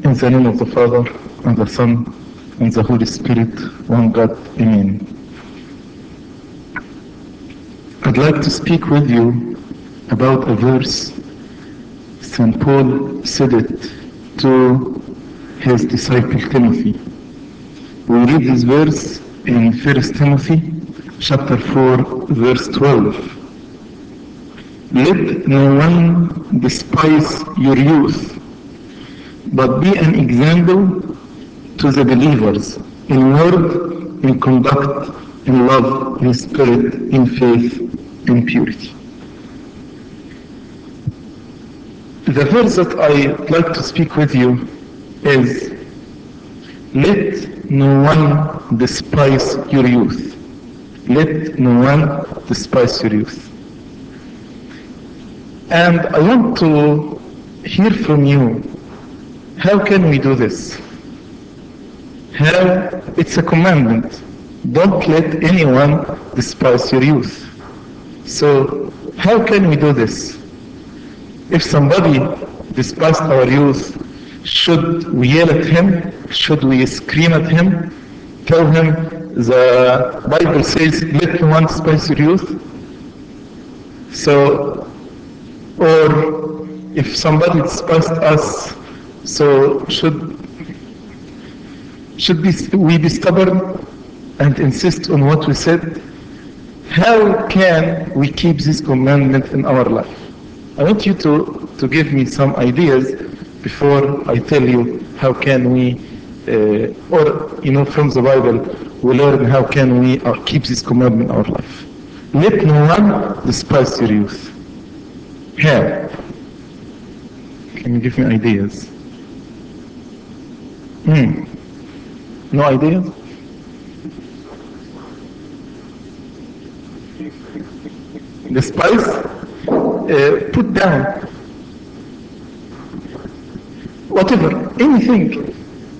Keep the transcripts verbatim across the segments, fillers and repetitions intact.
In the name of the Father, and the Son, and the Holy Spirit, one God, Amen. I'd like to speak with you about a verse. Saint Paul said it to his disciple Timothy. We read this verse in First Timothy chapter four, verse twelve. Let no one despise your youth, but be an example to the believers in word, in conduct, in love, in spirit, in faith, in purity. The verse that I'd like to speak with you is, let no one despise your youth. Let no one despise your youth. And I want to hear from you, how can we do this? How? It's a commandment. Don't let anyone despise your youth. So, how can we do this? If somebody despises our youth, should we yell at him? Should we scream at him? Tell him the Bible says, let no one despise your youth? So, or if somebody despises us, so should should be, we be stubborn and insist on what we said? How can we keep this commandment in our life? I want you to, to give me some ideas before I tell you how can we, uh, or you know, from the Bible, we learn how can we uh, keep this commandment in our life. Let no one despise your youth. How? Can you give me ideas? Hmm. No ideas? Despise? Uh, put down. Whatever. Anything.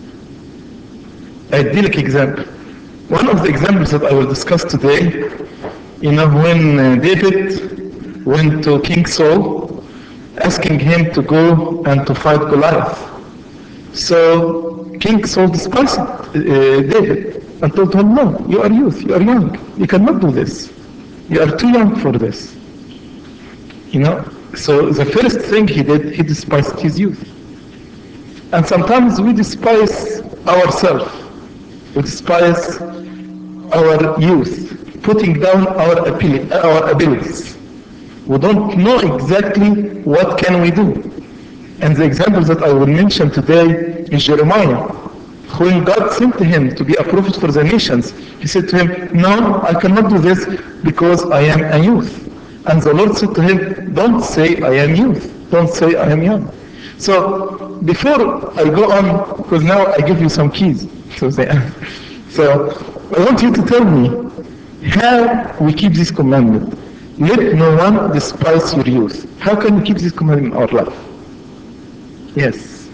Idyllic example. One of the examples that I will discuss today, you know, when uh, David went to King Saul, asking him to go and to fight Goliath. So King Saul despised uh, David and told him, no, you are youth, you are young, you cannot do this. You are too young for this. You know, so the first thing he did, he despised his youth. And sometimes we despise ourselves. We despise our youth, putting down our, ability, our abilities. We don't know exactly what can we do. And the example that I will mention today is Jeremiah. When God sent him to be a prophet for the nations, he said to him, no, I cannot do this because I am a youth. And the Lord said to him, don't say I am youth. Don't say I am young. So before I go on, because now I give you some keys. So, say, so I want you to tell me how we keep this commandment. Let no one despise your youth. How can we keep this commandment in our life? Yes.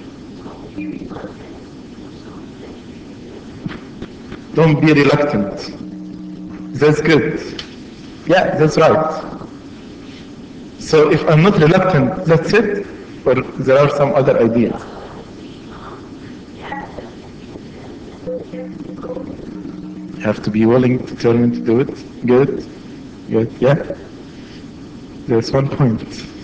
Don't be reluctant. That's good. Yeah, that's right. So if I'm not reluctant, that's it? Or there are some other ideas? You have to be willing to tell me to do it. Good. Good. Yeah. There's one point.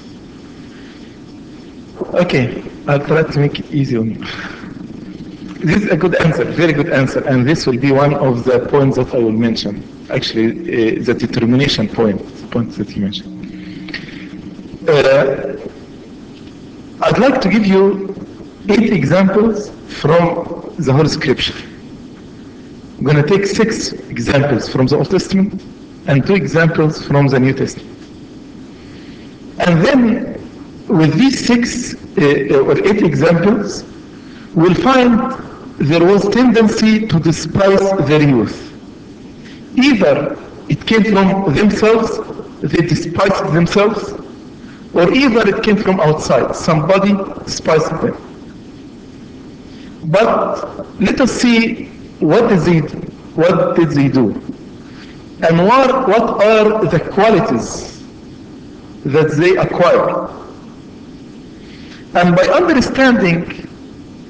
Okay. I'll try to make it easy on you. This is a good answer, very good answer, and this will be one of the points that I will mention. Actually, uh, the determination point, the point that you mentioned. Uh, I'd like to give you eight examples from the Holy Scripture. I'm going to take six examples from the Old Testament and two examples from the New Testament. And then, with these six uh, or eight examples, we'll find there was tendency to despise their youth. Either it came from themselves, they despised themselves, or either it came from outside, somebody despised them. But let us see what did they, what did they do, and what, what are the qualities that they acquired. And by understanding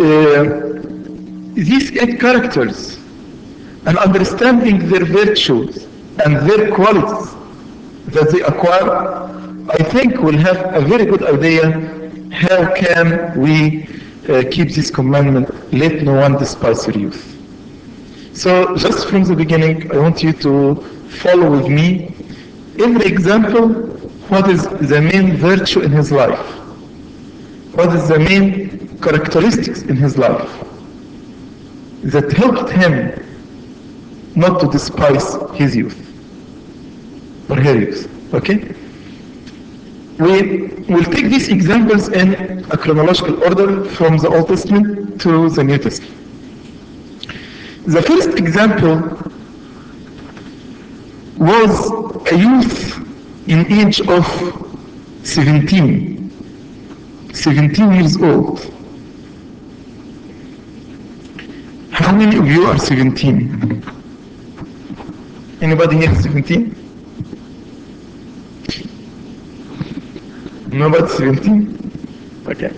uh, these eight characters and understanding their virtues and their qualities that they acquire, I think we'll have a very good idea how can we uh, keep this commandment, let no one despise your youth. So just from the beginning, I want you to follow with me every example, what is the main virtue in his life? What is the main characteristics in his life that helped him not to despise his youth or her youth? Okay? We will take these examples in a chronological order from the Old Testament to the New Testament. The first example was a youth in age of seventeen. seventeen years old. How many of you are seventeen? Anybody here seventeen? Nobody seventeen? Okay.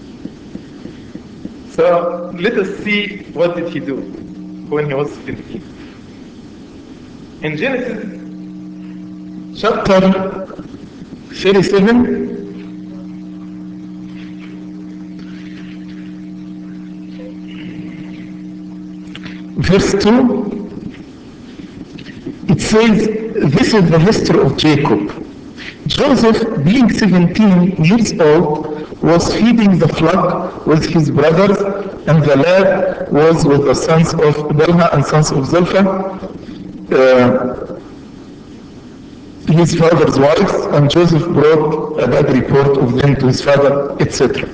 So let us see what did he do when he was seventeen. In Genesis chapter thirty-seven, verse two, it says, this is the history of Jacob. Joseph, being seventeen years old, was feeding the flock with his brothers, and the lad was with the sons of Bilhah and sons of Zilpah, uh, his father's wives, and Joseph brought a bad report of them to his father, et cetera.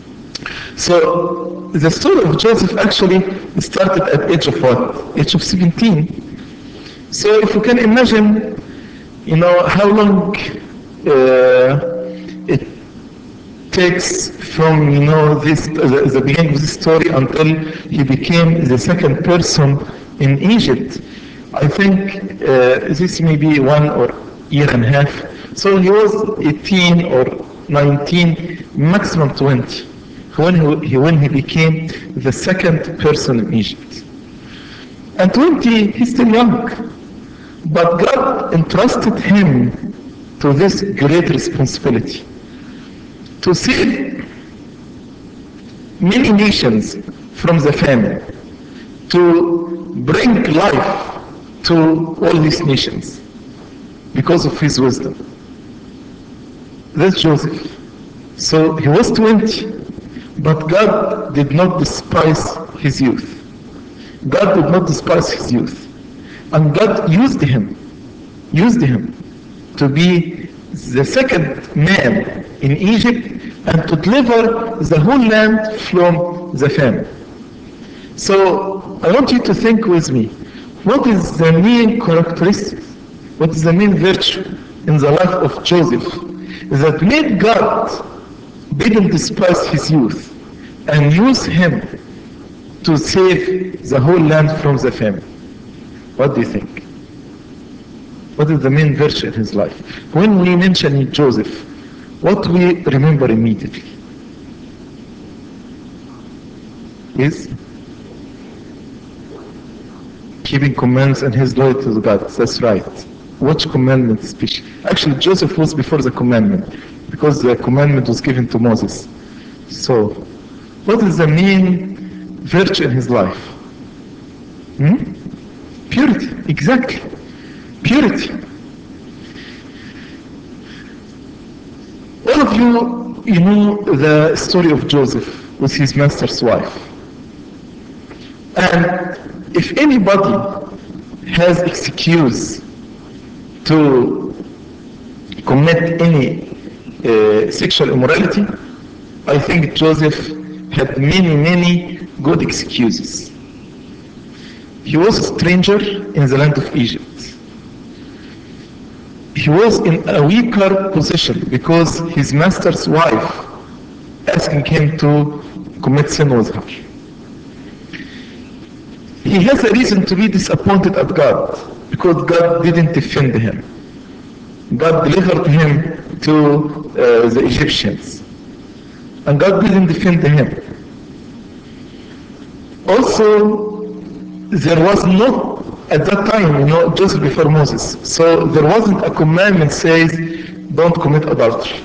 So the story of Joseph actually started at age of what? Age of seventeen. So if you can imagine, you know, how long uh, it takes from, you know, this the, the beginning of the story until he became the second person in Egypt. I think uh, this may be one or year and a half. So he was eighteen or nineteen, maximum twenty, when he, when he became the second person in Egypt. And twenty, he's still young. But God entrusted him to this great responsibility to save many nations from the famine, to bring life to all these nations because of his wisdom. That's Joseph. So he was twenty, but God did not despise his youth. God did not despise his youth. And God used him, used him to be the second man in Egypt and to deliver the whole land from the famine. So I want you to think with me, what is the main characteristic, what is the main virtue in the life of Joseph that made God didn't despise his youth and use him to save the whole land from the famine? What do you think? What is the main virtue in his life? When we mention Joseph, what do we remember immediately? Is keeping commandments and his loyalty to God. That's right. Which commandment especially? Actually, Joseph was before the commandment, because the commandment was given to Moses. So, what is the main virtue in his life? Hmm? Purity, exactly. Purity. All of you, you know the story of Joseph with his master's wife. And if anybody has excuse to commit any uh, sexual immorality, I think Joseph had many, many good excuses. He was a stranger in the land of Egypt. He was in a weaker position because his master's wife asking him to commit sin with her. He has a reason to be disappointed at God because God didn't defend him. God delivered him to uh, the Egyptians. And God didn't defend him. Also, there was no, at that time, you know, just before Moses, so there wasn't a commandment says, don't commit adultery.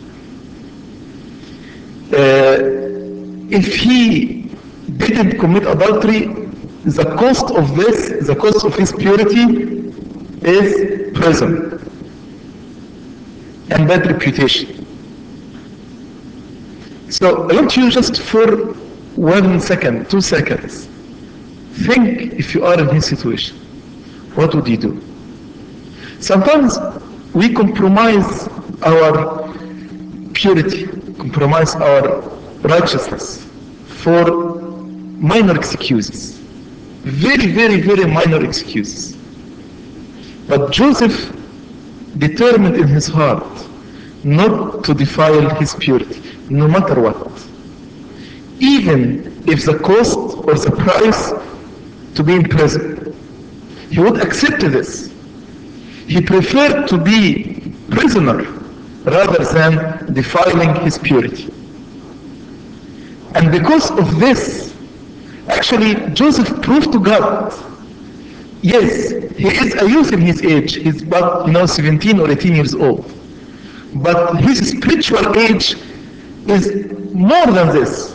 Uh, if he didn't commit adultery, the cost of this, the cost of his purity is prison and bad reputation. So I want you just for one second, two seconds, think if you are in his situation, what would you do? Sometimes we compromise our purity, compromise our righteousness for minor excuses. Very, very, very minor excuses. But Joseph determined in his heart not to defile his purity, no matter what. Even if the cost or the price to be in prison, he would accept this. He preferred to be prisoner rather than defiling his purity. And because of this, actually Joseph proved to God, yes, he is a youth in his age, he's about, you know, seventeen or eighteen years old. But his spiritual age is more than this.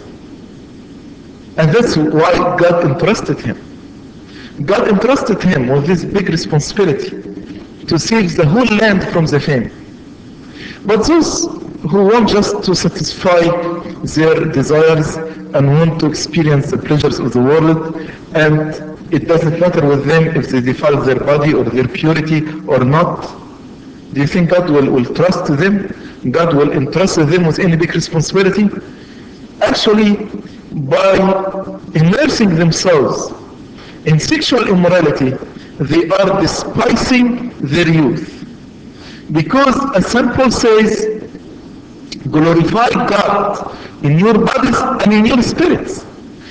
And that's why God entrusted him. God entrusted him with this big responsibility to save the whole land from the famine. But those who want just to satisfy their desires and want to experience the pleasures of the world, and it doesn't matter with them if they defile their body or their purity or not, do you think God will, will trust them? God will entrust them with any big responsibility? Actually, by immersing themselves in sexual immorality, they are despising their youth. Because as Saint Paul says, glorify God in your bodies and in your spirits.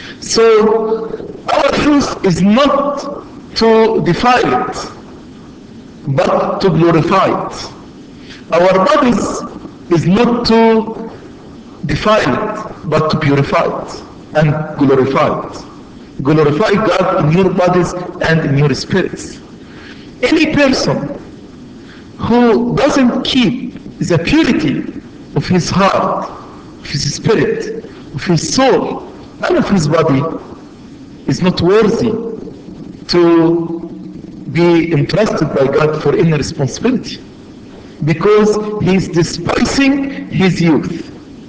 So our youth is not to defile it, but to glorify it. Our bodies is not to defile it, but to purify it and glorify it. Glorify God in your bodies and in your spirits. Any person who doesn't keep the purity of his heart, of his spirit, of his soul, and of his body is not worthy to be entrusted by God for any responsibility, because he is despising his youth.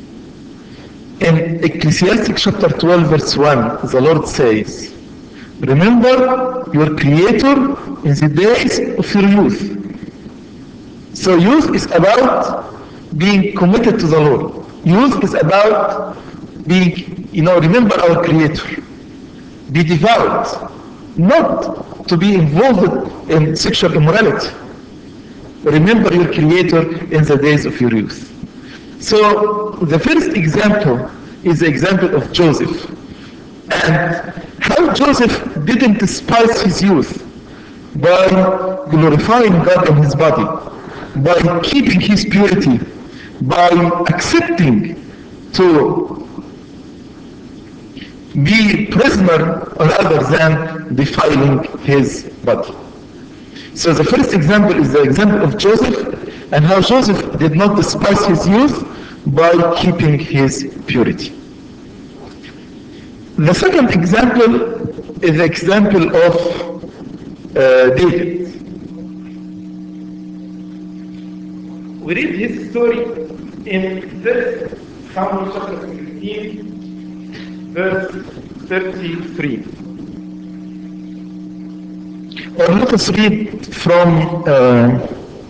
In Ecclesiastes chapter twelve verse one, the Lord says, remember your Creator in the days of your youth. So youth is about being committed to the Lord. Youth is about being, you know, remember our Creator. Be devout, not to be involved in sexual immorality. Remember your Creator in the days of your youth. So the first example is the example of Joseph. And how Joseph didn't despise his youth by glorifying God in his body, by keeping his purity, by accepting to be prisoner rather than defiling his body. So the first example is the example of Joseph, and how Joseph did not despise his youth by keeping his purity. The second example is the example of uh, David. We read his story in First Samuel chapter seventeen, verse thirty-three. Or let us read from uh,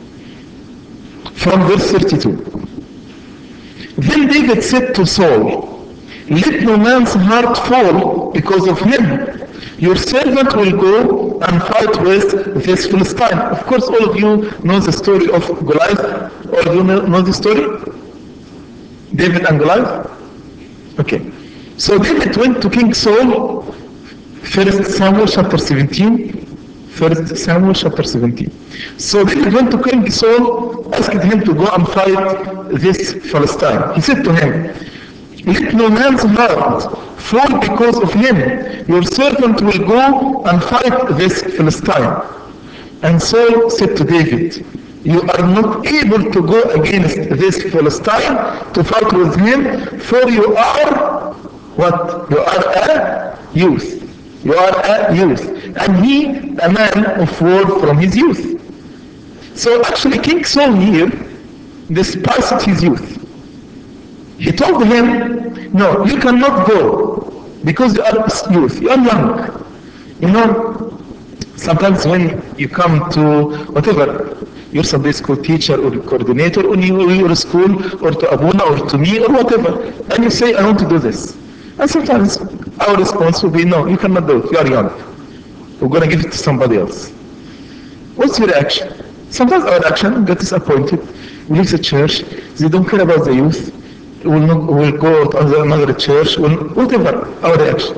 from verse thirty-two. Then David said to Saul, let no man's heart fall because of him. Your servant will go and fight with this Philistine. Of course, all of you know the story of Goliath. All of you know, know the story? David and Goliath? Okay. So David went to King Saul, First Samuel chapter seventeen. First Samuel chapter seventeen. So David went to King Saul, asked him to go and fight this Philistine. He said to him, let no man's heart fall because of him. Your servant will go and fight this Philistine. And Saul said to David, you are not able to go against this Philistine to fight with him, for you are what? You are a youth. You are a youth. And he, a man of war from his youth. So actually King Saul here despised his youth. He told him, no, you cannot go because you are youth, you are young. You know, sometimes when you come to whatever, your Sunday school teacher or coordinator or your school or to Abuna or to me or whatever, and you say, I want to do this. And sometimes our response will be, no, you cannot do it, you are young. We're going to give it to somebody else. What's your reaction? Sometimes our reaction, get disappointed, we leave the church, they don't care about the youth, we'll, not, we'll go to another church, we'll, whatever our reaction.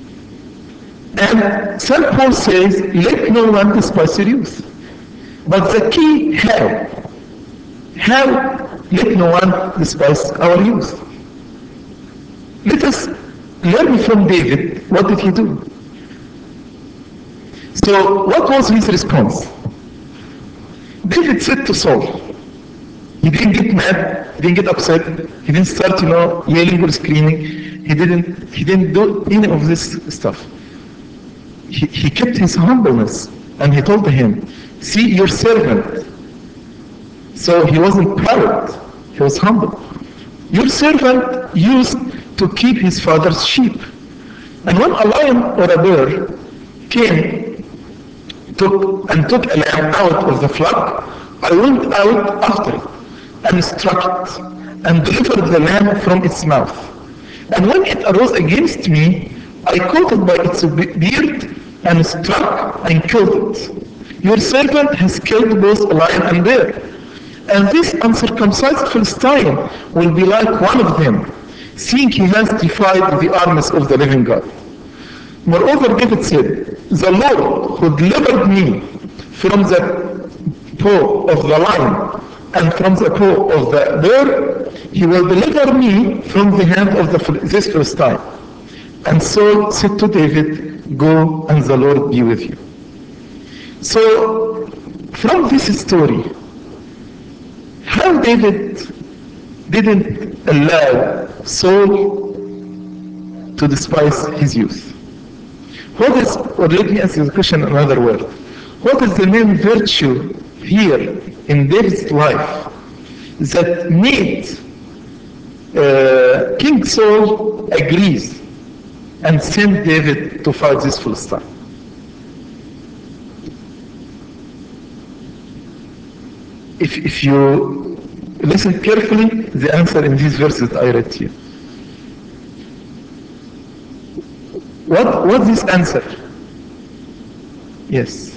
And Saint Paul says, let no one despise your youth. But the key, how? How let no one despise our youth? Let us learn from David, what did he do? So what was his response? David said to Saul, he didn't get mad, he didn't get upset, he didn't start, you know, yelling or screaming, he didn't, he didn't do any of this stuff. He, he kept his humbleness and he told him, see your servant. So he wasn't proud, he was humble. Your servant used to keep his father's sheep. And when a lion or a bear came took and took a lamb out of the flock, I went out after it and struck it and delivered the lamb from its mouth. And when it arose against me, I caught it by its beard and struck and killed it. Your servant has killed both a lion and bear. And this uncircumcised Philistine will be like one of them, seeing he has defied the armies of the living God. Moreover, David said, the Lord who delivered me from the paw of the lion and from the paw of the bear, he will deliver me from the hand of the, this Philistine. And Saul said to David, go and the Lord be with you. So, from this story, how David didn't allow Saul to despise his youth. What is, or let me ask you the question in another word. What is the main virtue here in David's life that made uh, King Saul agrees and send David to fight this Philistine? If, if you listen carefully, the answer in these verses I read to you. What was this answer? Yes.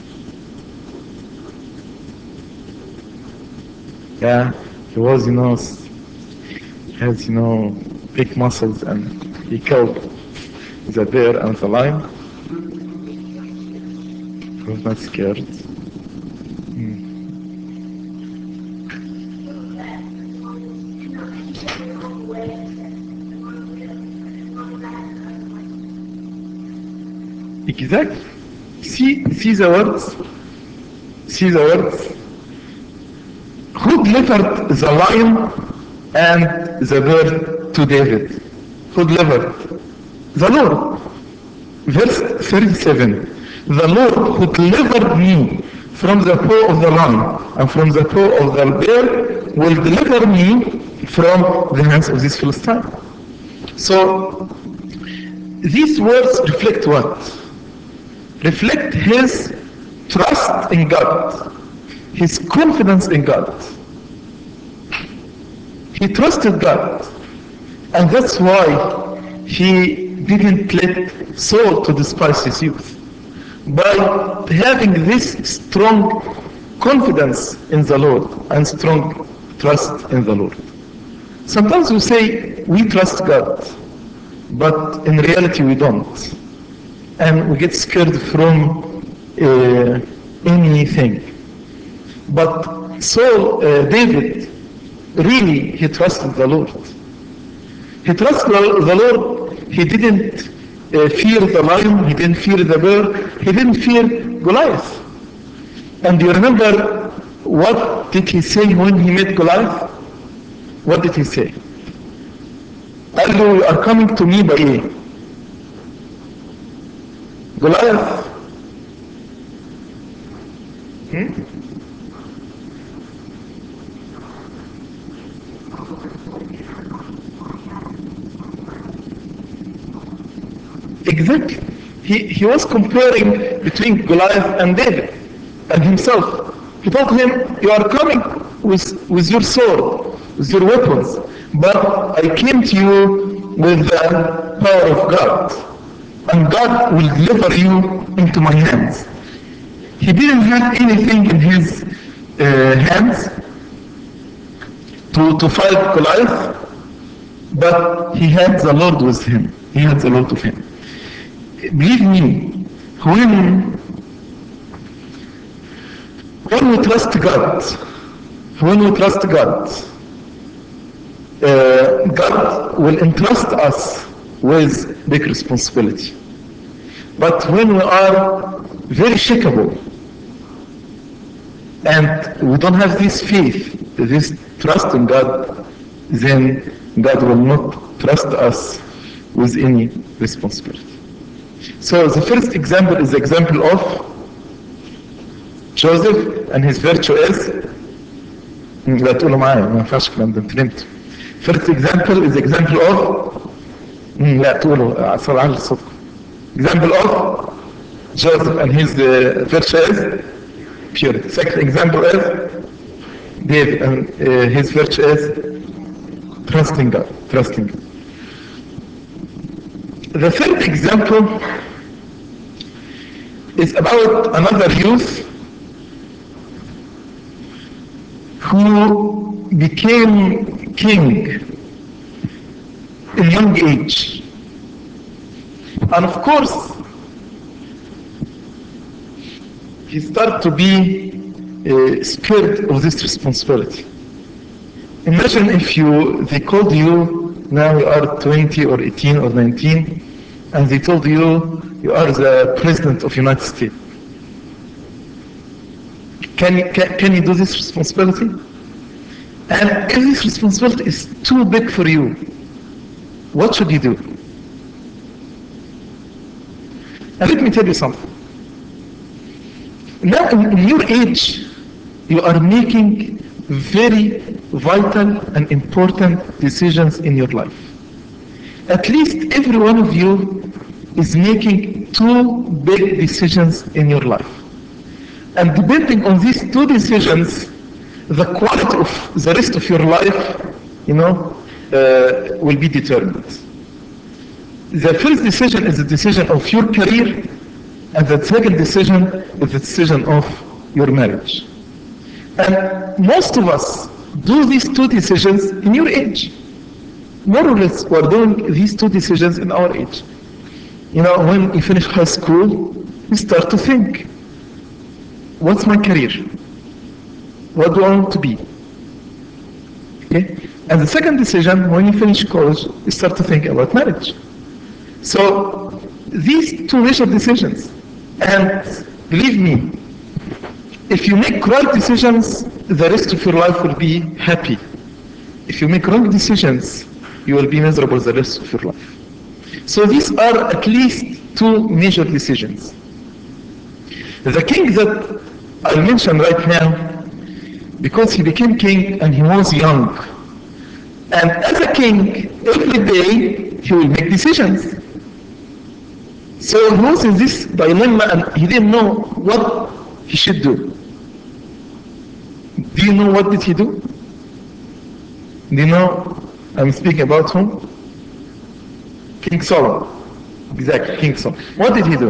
Yeah, he was, you know, he has, you know, big muscles and he killed the bear and the lion. He was not scared. Hmm. Exactly. See, see the words. See the words. Who delivered the lion and the bear to David? Who delivered? The Lord. Verse thirty-seven. The Lord who delivered me from the paw of the lion and from the paw of the bear will deliver me from the hands of this Philistine. So, these words reflect what? Reflect his trust in God, his confidence in God. He trusted God, and that's why he didn't let Saul to despise his youth. By having this strong confidence in the Lord and strong trust in the Lord. Sometimes we say we trust God, but in reality we don't. And we get scared from uh, anything. But Saul, uh, David, really, he trusted the Lord. He trusted the Lord he didn't uh, fear the lion, he didn't fear the bear, he didn't fear Goliath. And you remember what did he say when he met Goliath? What did he say? قال له, you are coming to me by ايه? Goliath. Hmm? Exactly. He, he was comparing between Goliath and David and himself. He told him, you are coming with, with your sword, with your weapons, but I came to you with the power of God. And God will deliver you into my hands. He didn't have anything in his uh, hands to, to fight Goliath, but he had the Lord with him. He had the Lord with him. Believe me, when, when we trust God, when we trust God, uh, God will entrust us with big responsibility. But when we are very shakable and we don't have this faith, this trust in God, then God will not trust us with any responsibility. So the first example is the example of Joseph, and his virtue is, لا تقولوا معايا ما ينفعش الكلام ده انت نمت. First example is the example of لا تقولوا صار على صوتكم. Example of Joseph, and his uh, virtue is purity. Second example is David, and uh, his virtue is trusting God. Trusting God. The third example is about another youth who became king in young age. And of course, he started to be uh, scared of this responsibility. Imagine if you, they called you, now you are twenty or eighteen or nineteen, and they told you, you are the president of the United States. Can you, can, can you do this responsibility? And if this responsibility is too big for you, what should you do? And let me tell you something. Now in, in your age, you are making very vital and important decisions in your life. At least every one of you is making two big decisions in your life. And depending on these two decisions, the quality of the rest of your life, you know, uh, will be determined. The first decision is the decision of your career, and the second decision is the decision of your marriage. And most of us do these two decisions in your age. More or less, we're doing these two decisions in our age. You know, when you finish high school, you start to think, what's my career? What do I want to be? Okay? And the second decision, when you finish college, you start to think about marriage. So, these two major decisions, and believe me, if you make right decisions, the rest of your life will be happy. If you make wrong decisions, you will be miserable the rest of your life. So these are at least two major decisions. The king that I mentioned right now, because he became king and he was young, and as a king, every day he will make decisions. So he was in this dilemma and he didn't know what he should do. Do you know what did he do? Do you know I'm speaking about whom? King Solomon. Exactly, King Solomon. What did he do?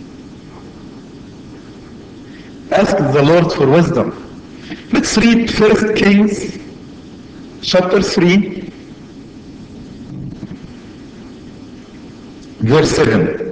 Ask the Lord for wisdom. Let's read First Kings chapter three, verse seven.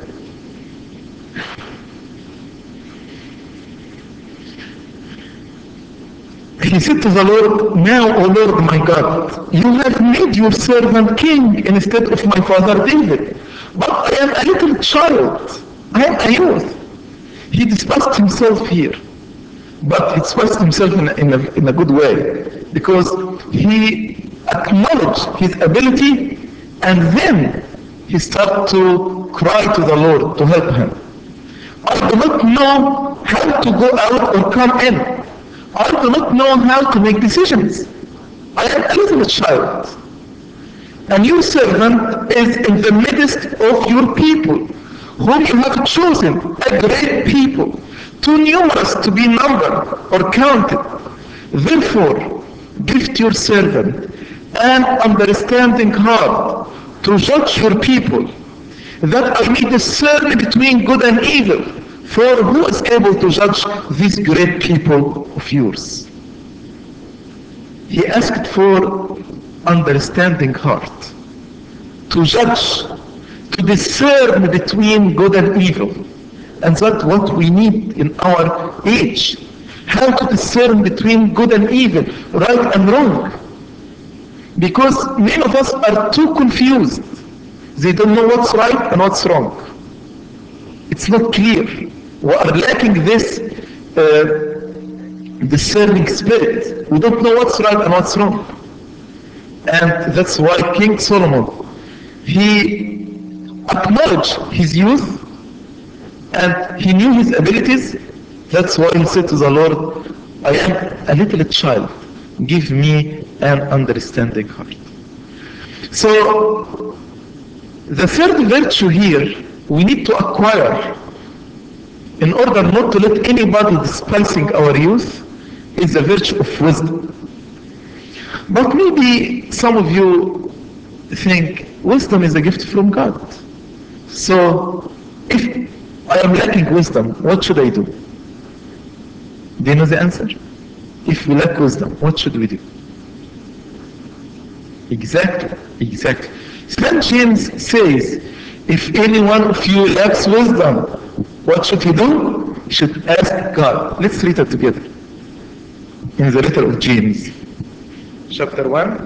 He said to the Lord, now, O Lord my God, you have made your servant king instead of my father David. But I am a little child. I am a youth. He despised himself here. But he despised himself in a, in, a, in a good way. Because he acknowledged his ability and then he started to cry to the Lord to help him. I do not know how to go out or come in. I do not know how to make decisions. I am a little child. And your servant is in the midst of your people, whom you have chosen, a great people, too numerous to be numbered or counted. Therefore, give to your servant an understanding heart to judge your people, that I may discern between good and evil. For who is able to judge these great people of yours? He asked for understanding heart, to judge, to discern between good and evil. And that's what we need in our age. How to discern between good and evil, right and wrong. Because many of us are too confused. They don't know what's right and what's wrong. It's not clear. We are lacking this uh, discerning spirit. We don't know what's right and what's wrong. And that's why King Solomon, he acknowledged his youth and he knew his abilities. That's why he said to the Lord, I am a little child. Give me an understanding heart. So, the third virtue here we need to acquire in order not to let anybody despising our youth is the virtue of wisdom. But maybe some of you think wisdom is a gift from God. So if I am lacking wisdom, what should I do? Do you know the answer? If we lack wisdom, what should we do? Exactly, exactly. Saint James says, if any one of you lacks wisdom, what should he do? He should ask God. Let's read it together. In the letter of James, chapter one,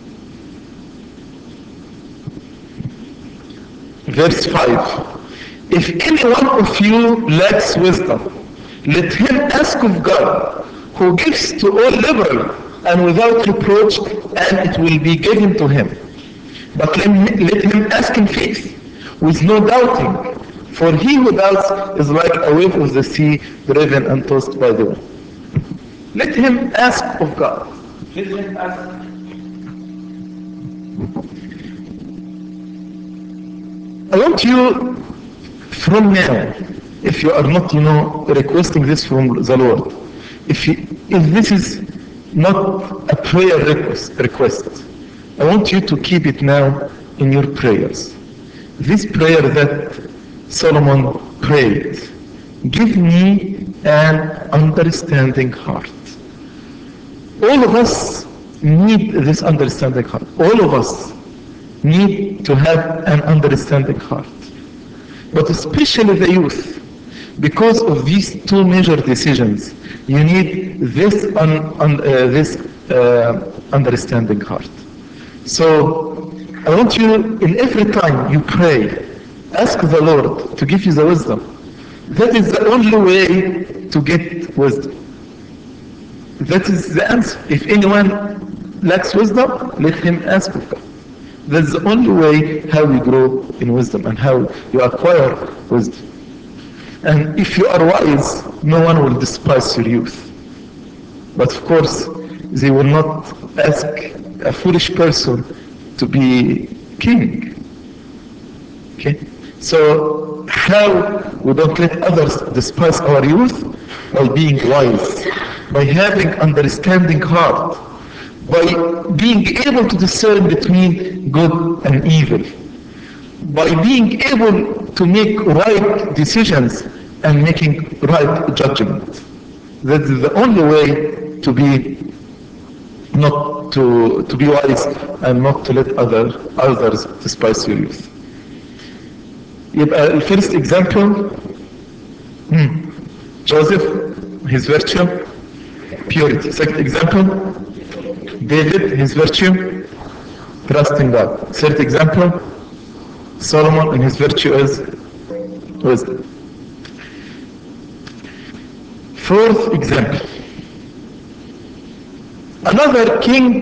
verse five. If any one of you lacks wisdom, let him ask of God, who gives to all liberally and without reproach, and it will be given to him. But let him, let him ask in faith, with no doubting. For he who doubts is like a wave of the sea, driven and tossed by the wind. Let him ask of God. Let him ask. I want you, from now, if you are not, you know, requesting this from the Lord, if, you, if this is not a prayer request, request, I want you to keep it now in your prayers. This prayer that Solomon prayed, give me an understanding heart. All of us need this understanding heart. All of us need to have an understanding heart. But especially the youth, because of these two major decisions, you need this, un, un, uh, this uh, understanding heart. So I want you, in every time you pray, ask the Lord to give you the wisdom. That is the only way to get wisdom. That is the answer. If anyone lacks wisdom, let him ask of God. That's the only way how we grow in wisdom and how you acquire wisdom. And if you are wise, no one will despise your youth. But of course, they will not ask a foolish person to be king. Okay? So how we don't let others despise our youth? By being wise, by having understanding heart, by being able to discern between good and evil, by being able to make right decisions and making right judgment. That is the only way to be not to to be wise and not to let other others despise your youth. يبقى الفيرست example hmm. Joseph, his virtue, purity. Second example, David, his virtue, trust in God. Third example, Solomon in his virtue is wisdom. Fourth example. Another king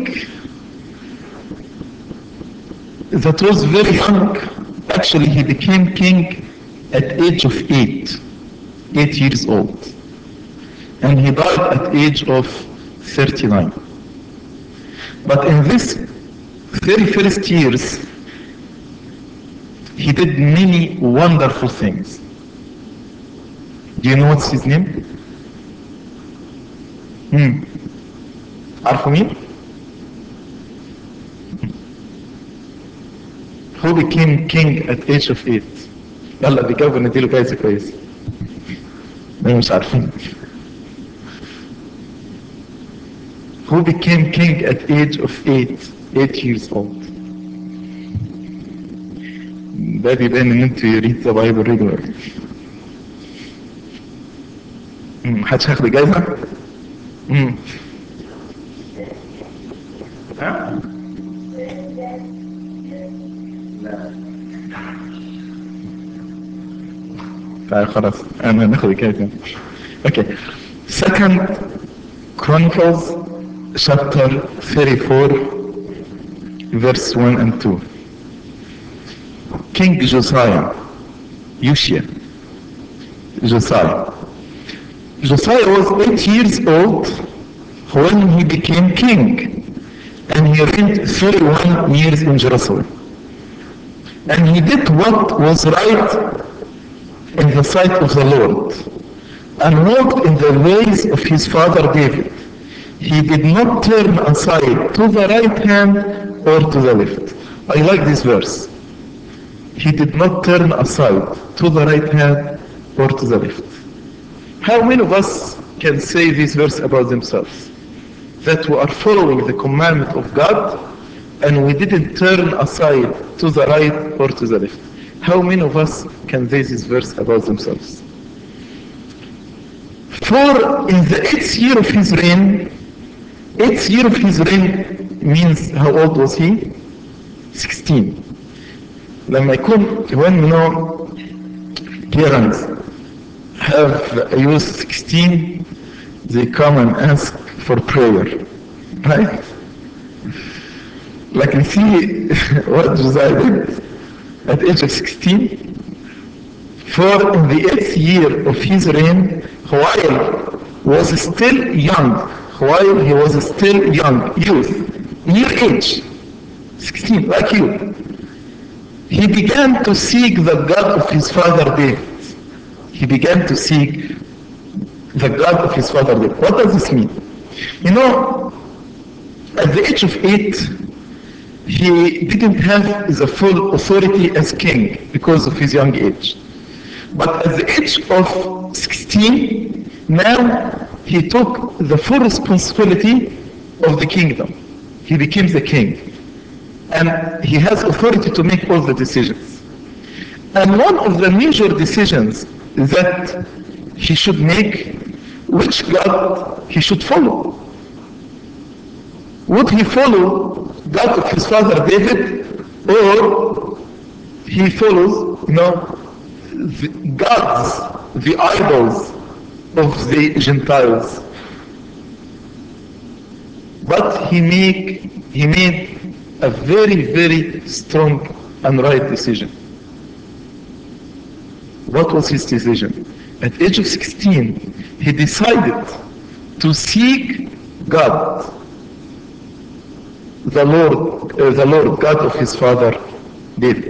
that was very young, actually he became king at age of eight, eight years old. And he died at age of thirty-nine. But in this very first years, he did many wonderful things. Do you know what's his name? Hmm. عارفوا مين؟ Who became king at age of eight? يلا بيجاوبوا نديله جايزة كويسة. أنا مش عارفين. Who became king at age of eight, eight years old? ده بيبان ان انتوا you read the Bible regularly. محدش هياخد جايزة؟ امم ها؟ لا. طيب خلاص انا ناخد الجايزة. Okay. Second Chronicles chapter thirty-four verse one and two. King Josiah, Uzziah, Josiah. Josiah was eight years old when he became king, and he reigned thirty-one years in Jerusalem. And he did what was right in the sight of the Lord, and walked in the ways of his father David. He did not turn aside to the right hand or to the left. I like this verse. He did not turn aside to the right hand or to the left. How many of us can say this verse about themselves? That we are following the commandment of God and we didn't turn aside to the right or to the left. How many of us can say this verse about themselves? For in the eighth year of his reign, eighth year of his reign means how old was he? sixteen. لما يكون when you know parents have a youth sixteen, they come and ask for prayer, right? Like you see what Josiah did at age of sixteen. For in the eighth year of his reign, while was still young, while he was still young, youth, near age, sixteen, like you, he began to seek the God of his father David. He began to seek the God of his father David. What does this mean? You know, at the age of eight, he didn't have the full authority as king because of his young age. But at the age of sixteen, now he took the full responsibility of the kingdom. He became the king. And he has authority to make all the decisions. And one of the major decisions that he should make, which God he should follow. Would he follow God of his father David, or he follows, you know, the gods, the idols of the Gentiles? But he make he made a very, very strong and right decision. What was his decision? At age of sixteen, he decided to seek God, the Lord, uh, the Lord God of his father David.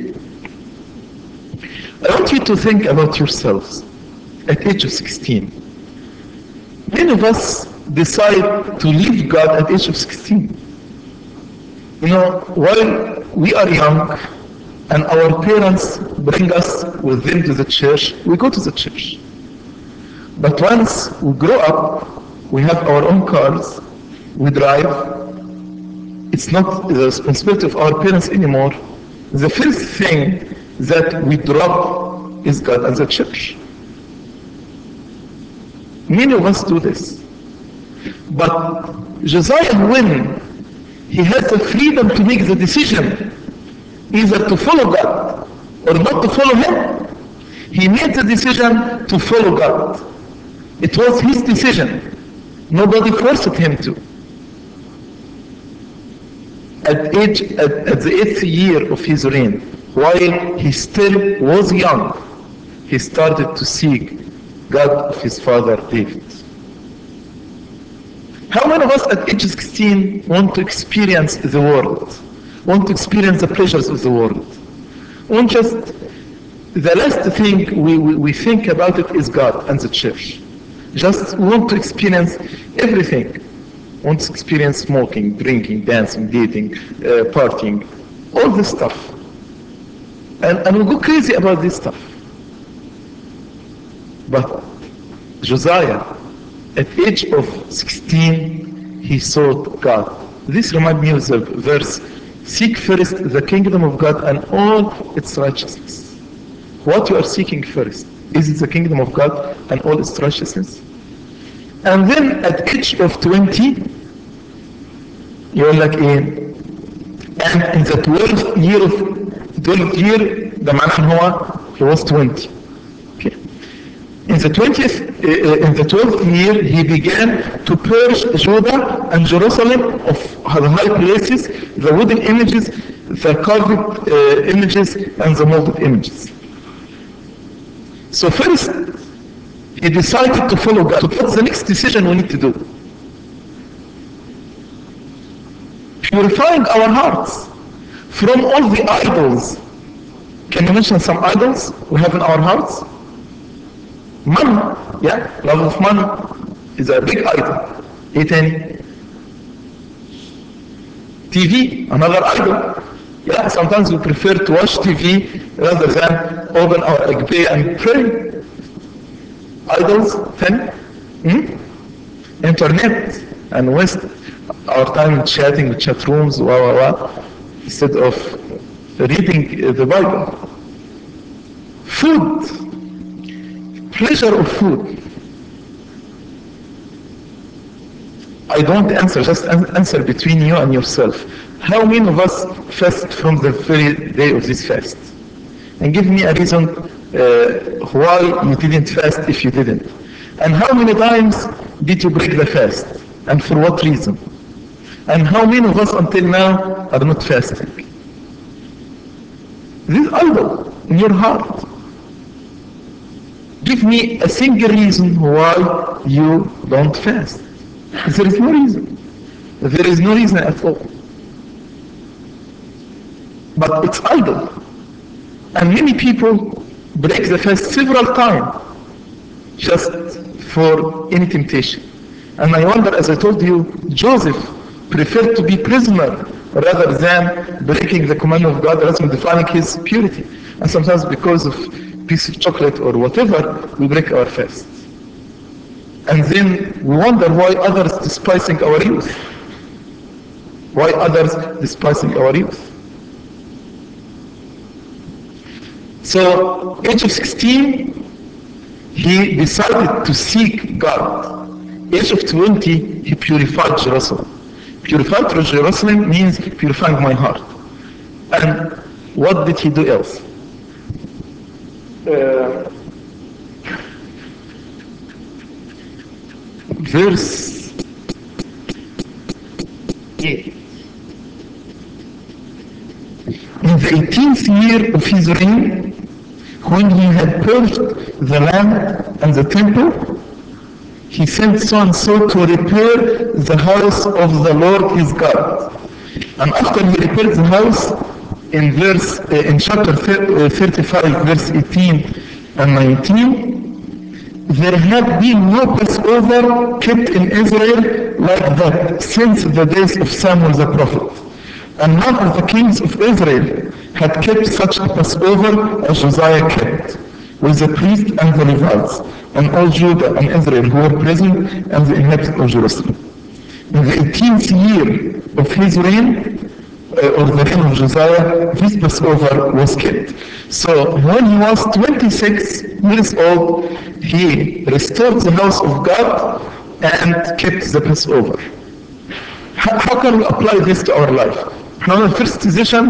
I want you to think about yourselves at age of sixteen. Many of us decide to leave God at age of sixteen. You know, while we are young and our parents bring us with them to the church, we go to the church. But once we grow up, we have our own cars, we drive, it's not the responsibility of our parents anymore. The first thing that we drop is God and the church. Many of us do this. But Josiah, when he has the freedom to make the decision either to follow God or not to follow him, he made the decision to follow God. It was his decision. Nobody forced him to. At, age, at, at the eighth year of his reign, while he still was young, he started to seek God of his father David. How many of us at age sixteen want to experience the world? Want to experience the pleasures of the world? Want just, the last thing we, we, we think about it is God and the church. Just want to experience everything. Want to experience smoking, drinking, dancing, dating, uh, partying, all this stuff. And, and we go crazy about this stuff. But Josiah, at age of sixteen, he sought God. This reminds me of the verse, seek first the kingdom of God and all its righteousness. What you are seeking first, is it the kingdom of God and all its righteousness? And then at age of twenty, you're like a, and in the twelfth year of, twelfth year, the معناه هو, he was twenty. Okay. In the twentieth, uh, in the twelfth year, he began to purge Judah and Jerusalem of the high places, the wooden images, the carved uh, images, and the molded images. So first, he decided to follow God. So what's the next decision we need to do? Purifying our hearts from all the idols. Can you mention some idols we have in our hearts? Money, yeah, love of money is a big idol. Eating. T V, another idol. Yeah, sometimes we prefer to watch T V rather than open our Agbe and pray. Idols, then, hmm? Internet, and waste our time chatting with chat rooms, wah, wah, wah, instead of reading the Bible. Food, pleasure of food. I don't answer, just answer between you and yourself. How many of us fast from the very day of this fast? And give me a reason uh, why you didn't fast if you didn't. And how many times did you break the fast? And for what reason? And how many of us until now are not fasting? This idol in your heart. Give me a single reason why you don't fast. There is no reason. There is no reason at all. But it's idle. And many people break the fast several times just for any temptation. And I wonder, as I told you, Joseph preferred to be prisoner rather than breaking the command of God, rather than defining his purity. And sometimes because of a piece of chocolate or whatever, we break our fast. And then we wonder why others despising our youth. Why others despising our youth. So, age of sixteen, he decided to seek God. Age of twenty, he purified Jerusalem. Purified Jerusalem means purifying my heart. And what did he do else? Uh, verse eight. In the eighteenth year of his reign, when he had purged the land and the temple, he sent so and so to repair the house of the Lord his God. And after he repaired the house, in verse uh, in chapter thirty-five, verse eighteen and nineteen, there had been no Passover kept in Israel like that since the days of Samuel the prophet. And none of the kings of Israel had kept such a Passover as Josiah kept, with the priests and the Levites, and all Judah and Israel who were present, and the inhabitants of Jerusalem. In the eighteenth year of his reign, uh, or the reign of Josiah, this Passover was kept. So when he was twenty-six years old, he restored the house of God and kept the Passover. How, how can we apply this to our life? Now the first decision,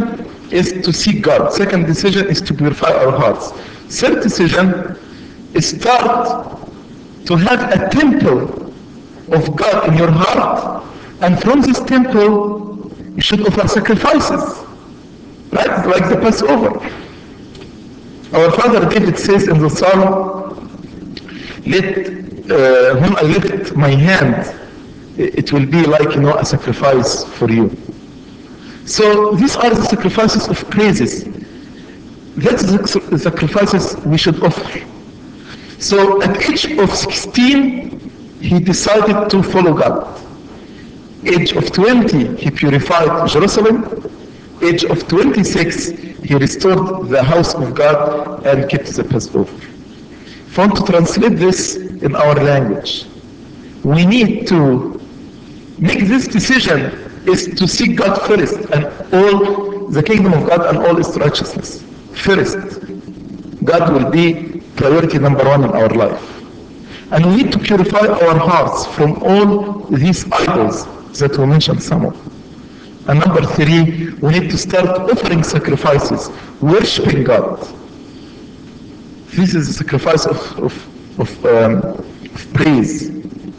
is to seek God. Second decision is to purify our hearts. Third decision is start to have a temple of God in your heart, and from this temple you should offer sacrifices, right? Like the Passover. Our father David says in the Psalm, let uh, when I lift my hand, it will be like, you know, a sacrifice for you. So these are the sacrifices of praises. That's the sacrifices we should offer. So at age of sixteen, he decided to follow God. Age of twenty, he purified Jerusalem. Age of twenty-six, he restored the house of God and kept the Passover. If I want to translate this in our language, we need to make this decision is to seek God first and all the kingdom of God and all its righteousness. First, God will be priority number one in our life. And we need to purify our hearts from all these idols that we mentioned some of. And number three, we need to start offering sacrifices, worshiping God. This is a sacrifice of, of, of, um, of praise.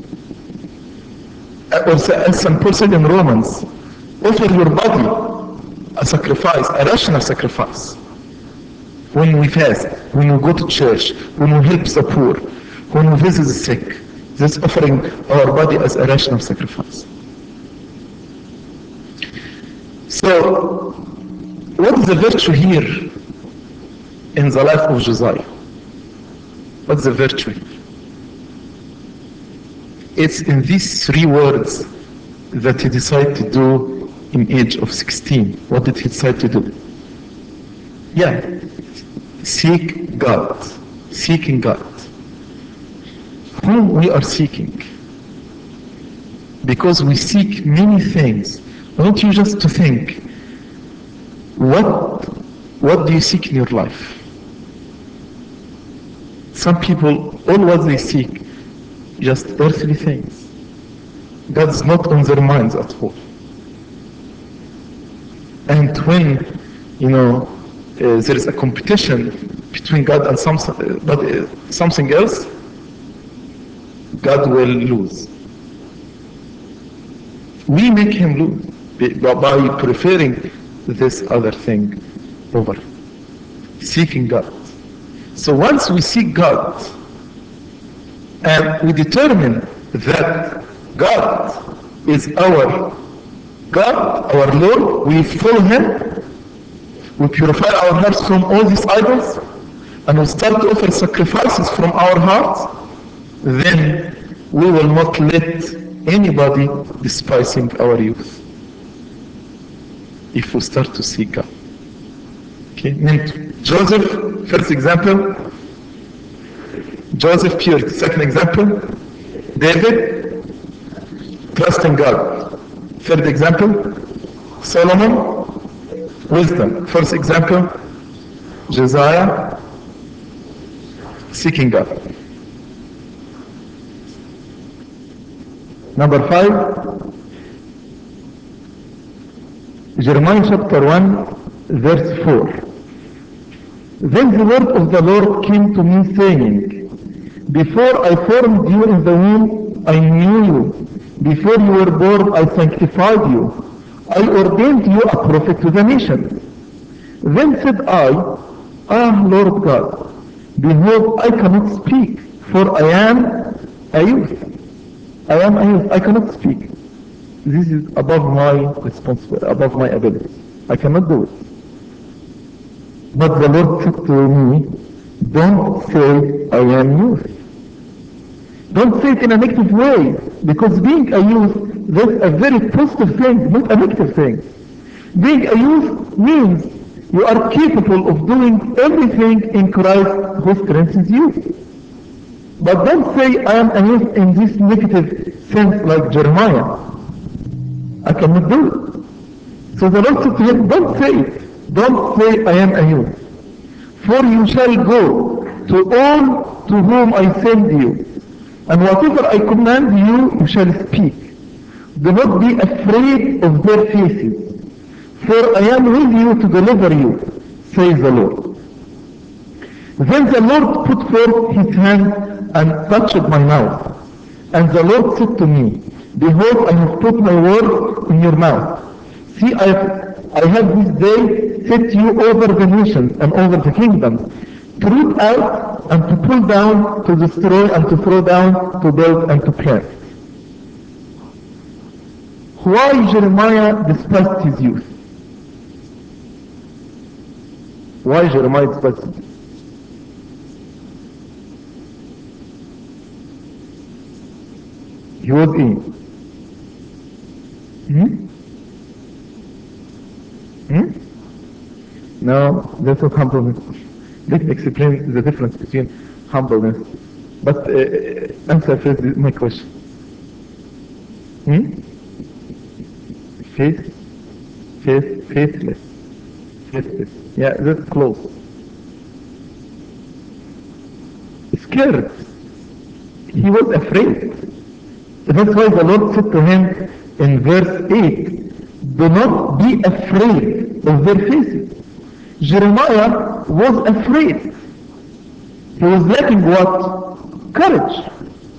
Also, as Saint Paul said in Romans, offer your body a sacrifice, a rational sacrifice. When we fast, when we go to church, when we help the poor, when we visit the sick, this offering our body as a rational sacrifice. So, what is the virtue here in the life of Josiah? What's the virtue here? It's in these three words that he decided to do in age of sixteen. What did he decide to do? Yeah, seek God. Seeking God. Whom we are seeking. Because we seek many things. I want you just to think, what, what do you seek in your life? Some people, all what they seek, just earthly things. God's not on their minds at all. And when, you know, uh, there is a competition between God and some, uh, but, uh, something else, God will lose. We make him lose by preferring this other thing over seeking God. So once we seek God and we determine that God is our God, our Lord, we follow him, we purify our hearts from all these idols, and we start to offer sacrifices from our hearts, then we will not let anybody despising our youth. If we start to seek God. Okay, named Joseph, first example. Joseph purity, second example. David, trusting God. Third example. Solomon, wisdom. First example. Josiah, seeking God. Number five, Jeremiah chapter one, verse four. Then the word of the Lord came to me saying, before I formed you in the womb, I knew you. Before you were born, I sanctified you. I ordained you a prophet to the nations. Then said I, Ah, Lord God, behold, I cannot speak, for I am a youth. I am a youth. I cannot speak. This is above my responsibility, above my ability. I cannot do it. But the Lord said to me, don't say I am youth. Don't say it in a negative way, because being a youth, that's a very positive thing, not a negative thing. Being a youth means you are capable of doing everything in Christ who strengthens you. But don't say I am a youth in this negative sense like Jeremiah. I cannot do it. So the Lord said to him, don't say it. Don't say I am a youth. For you shall go to all to whom I send you. And whatever I command you, you shall speak. Do not be afraid of their faces. For I am with you to deliver you, says the Lord. Then the Lord put forth his hand and touched my mouth. And the Lord said to me, Behold, I have put my word in your mouth. See, I have, I have this day set you over the nations and over the kingdoms, to root out and to pull down, to destroy and to throw down, to build and to plant. Why Jeremiah despised his youth? Why Jeremiah despised his youth? He was in. Hmm? Hmm? No, that's not humbleness. Let me explain the difference between humbleness. But uh, answer first my question. Hmm? Faith? Faith? Faithless. Faithless. Yeah, that's close. Scared. He was afraid. That's why the Lord said to him in verse eight, do not be afraid of their faces. Jeremiah was afraid. He was lacking what? Courage.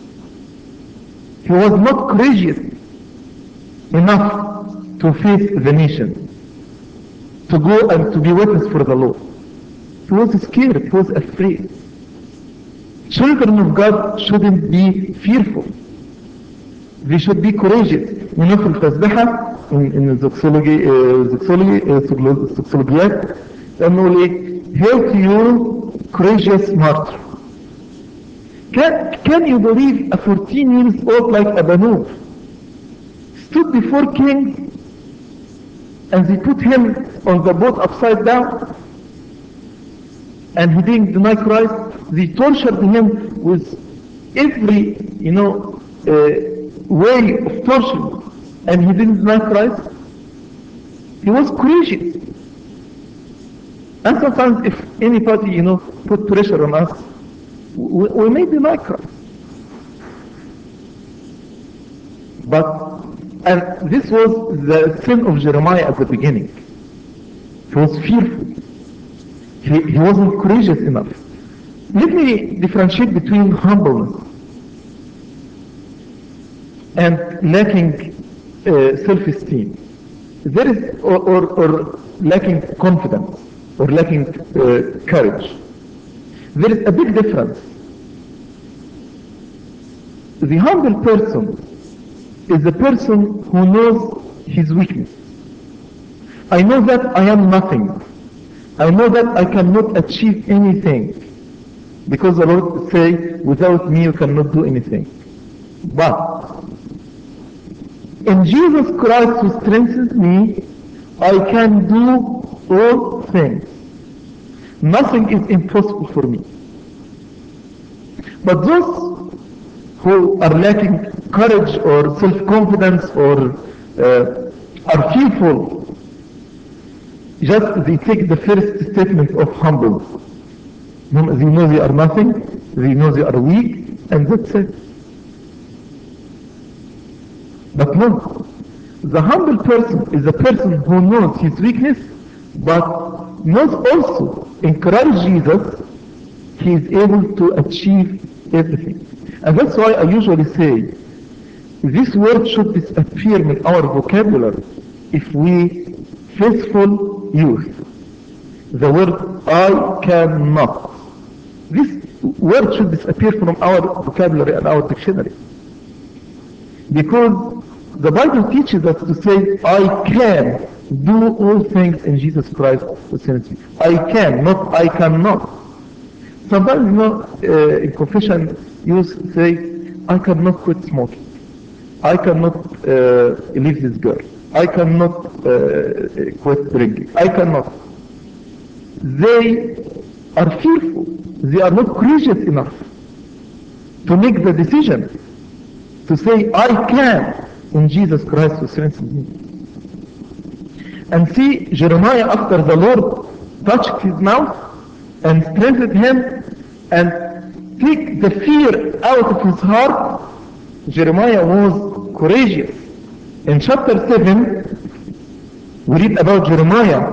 He was not courageous enough to face the nation, to go and to be witness for the Lord. He was scared. He was afraid. Children of God shouldn't be fearful. They should be courageous. You know, في التسبيحة in, in الزوكسولوجي الزوكسولوجي الزوكسولوجيات لأنه ليه Hail to you courageous martyr. Can, can you believe a fourteen years old like Abanur stood before king and they put him on the boat upside down and he didn't deny Christ? They tortured him with every, you know, uh, way of torture, and he didn't deny Christ. He was courageous. And sometimes if anybody, you know, put pressure on us, we, we may deny Christ. But, and this was the sin of Jeremiah at the beginning. He was fearful. He, he wasn't courageous enough. Let me differentiate between humbleness and lacking uh, self-esteem. There is, or, or, or lacking confidence, or lacking uh, courage. There is a big difference. The humble person is the person who knows his weakness. I know that I am nothing. I know that I cannot achieve anything. Because the Lord say, without me you cannot do anything. But in Jesus Christ who strengthens me, I can do all things. Nothing is impossible for me. But those who are lacking courage or self-confidence or uh, are fearful, just they take the first statement of humbleness. They know they are nothing, they know they are weak, and that's it. But no, the humble person is a person who knows his weakness, but knows also in Christ Jesus, he is able to achieve everything. And that's why I usually say, this word should disappear in our vocabulary if we faithful youth. The word I cannot. This word should disappear from our vocabulary and our dictionary. Because the Bible teaches us to say, I can do all things in Jesus Christ who sends me. I can, not I cannot. Sometimes, you know, uh, in confession, you say, I cannot quit smoking. I cannot uh, leave this girl. I cannot uh, quit drinking. I cannot. They are fearful. They are not courageous enough to make the decision to say, I can in Jesus Christ who strengthens me. And see, Jeremiah, after the Lord touched his mouth and strengthened him and take the fear out of his heart, Jeremiah was courageous. In chapter seven, We read about Jeremiah.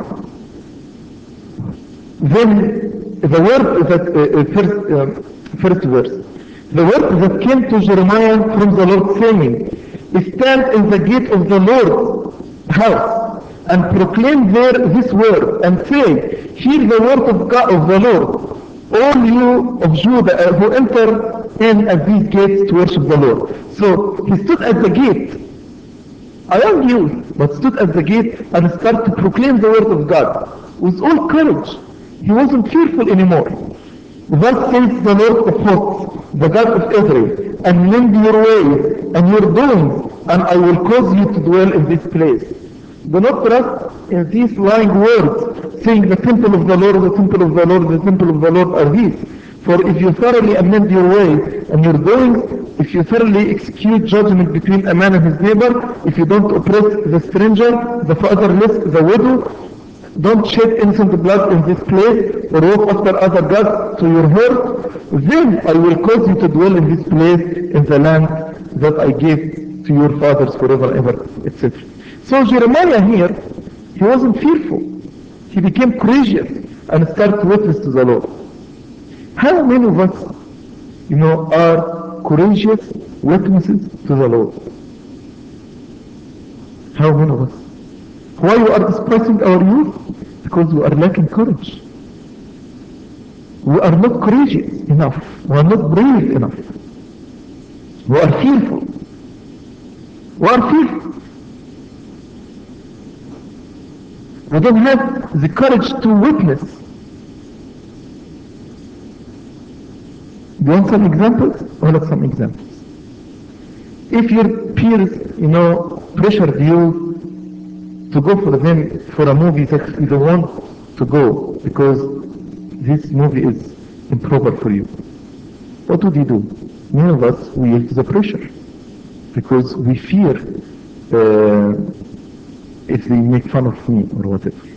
Then the word that uh, uh, first uh, first verse, the word that came to Jeremiah from the Lord saying, stand in the gate of the Lord's house and proclaim there this word and say, hear the word of God of the Lord, all you of Judah who enter in at these gates to worship the Lord. So he stood at the gate, a young youth, but stood at the gate and started to proclaim the word of God with all courage. He wasn't fearful anymore. Thus says the Lord of hosts, the God of Israel, and mend your ways and your doings, and I will cause you to dwell in this place. Do not trust in these lying words, saying the temple of the Lord, the temple of the Lord, the temple of the Lord are these. For if you thoroughly amend your ways and your doings, if you thoroughly execute judgment between a man and his neighbor, if you don't oppress the stranger, the fatherless, the widow, don't shed innocent blood in this place or walk after other gods to your hurt, then I will cause you to dwell in this place in the land that I gave to your fathers forever and ever, et cetera. So Jeremiah here, he wasn't fearful. He became courageous and started to witness to the Lord. How many of us, you know, are courageous witnesses to the Lord? How many of us? Why we are despising our youth? Because we are lacking courage. We are not courageous enough. We are not brave enough. We are fearful. We are fearful. We don't have the courage to witness. Do you want some examples? I want some examples. If your peers, you know, pressured you to go for them for a movie that you don't want to go because this movie is improper for you, what would you do? Many of us, we yield to the pressure because we fear uh, if they make fun of me or whatever.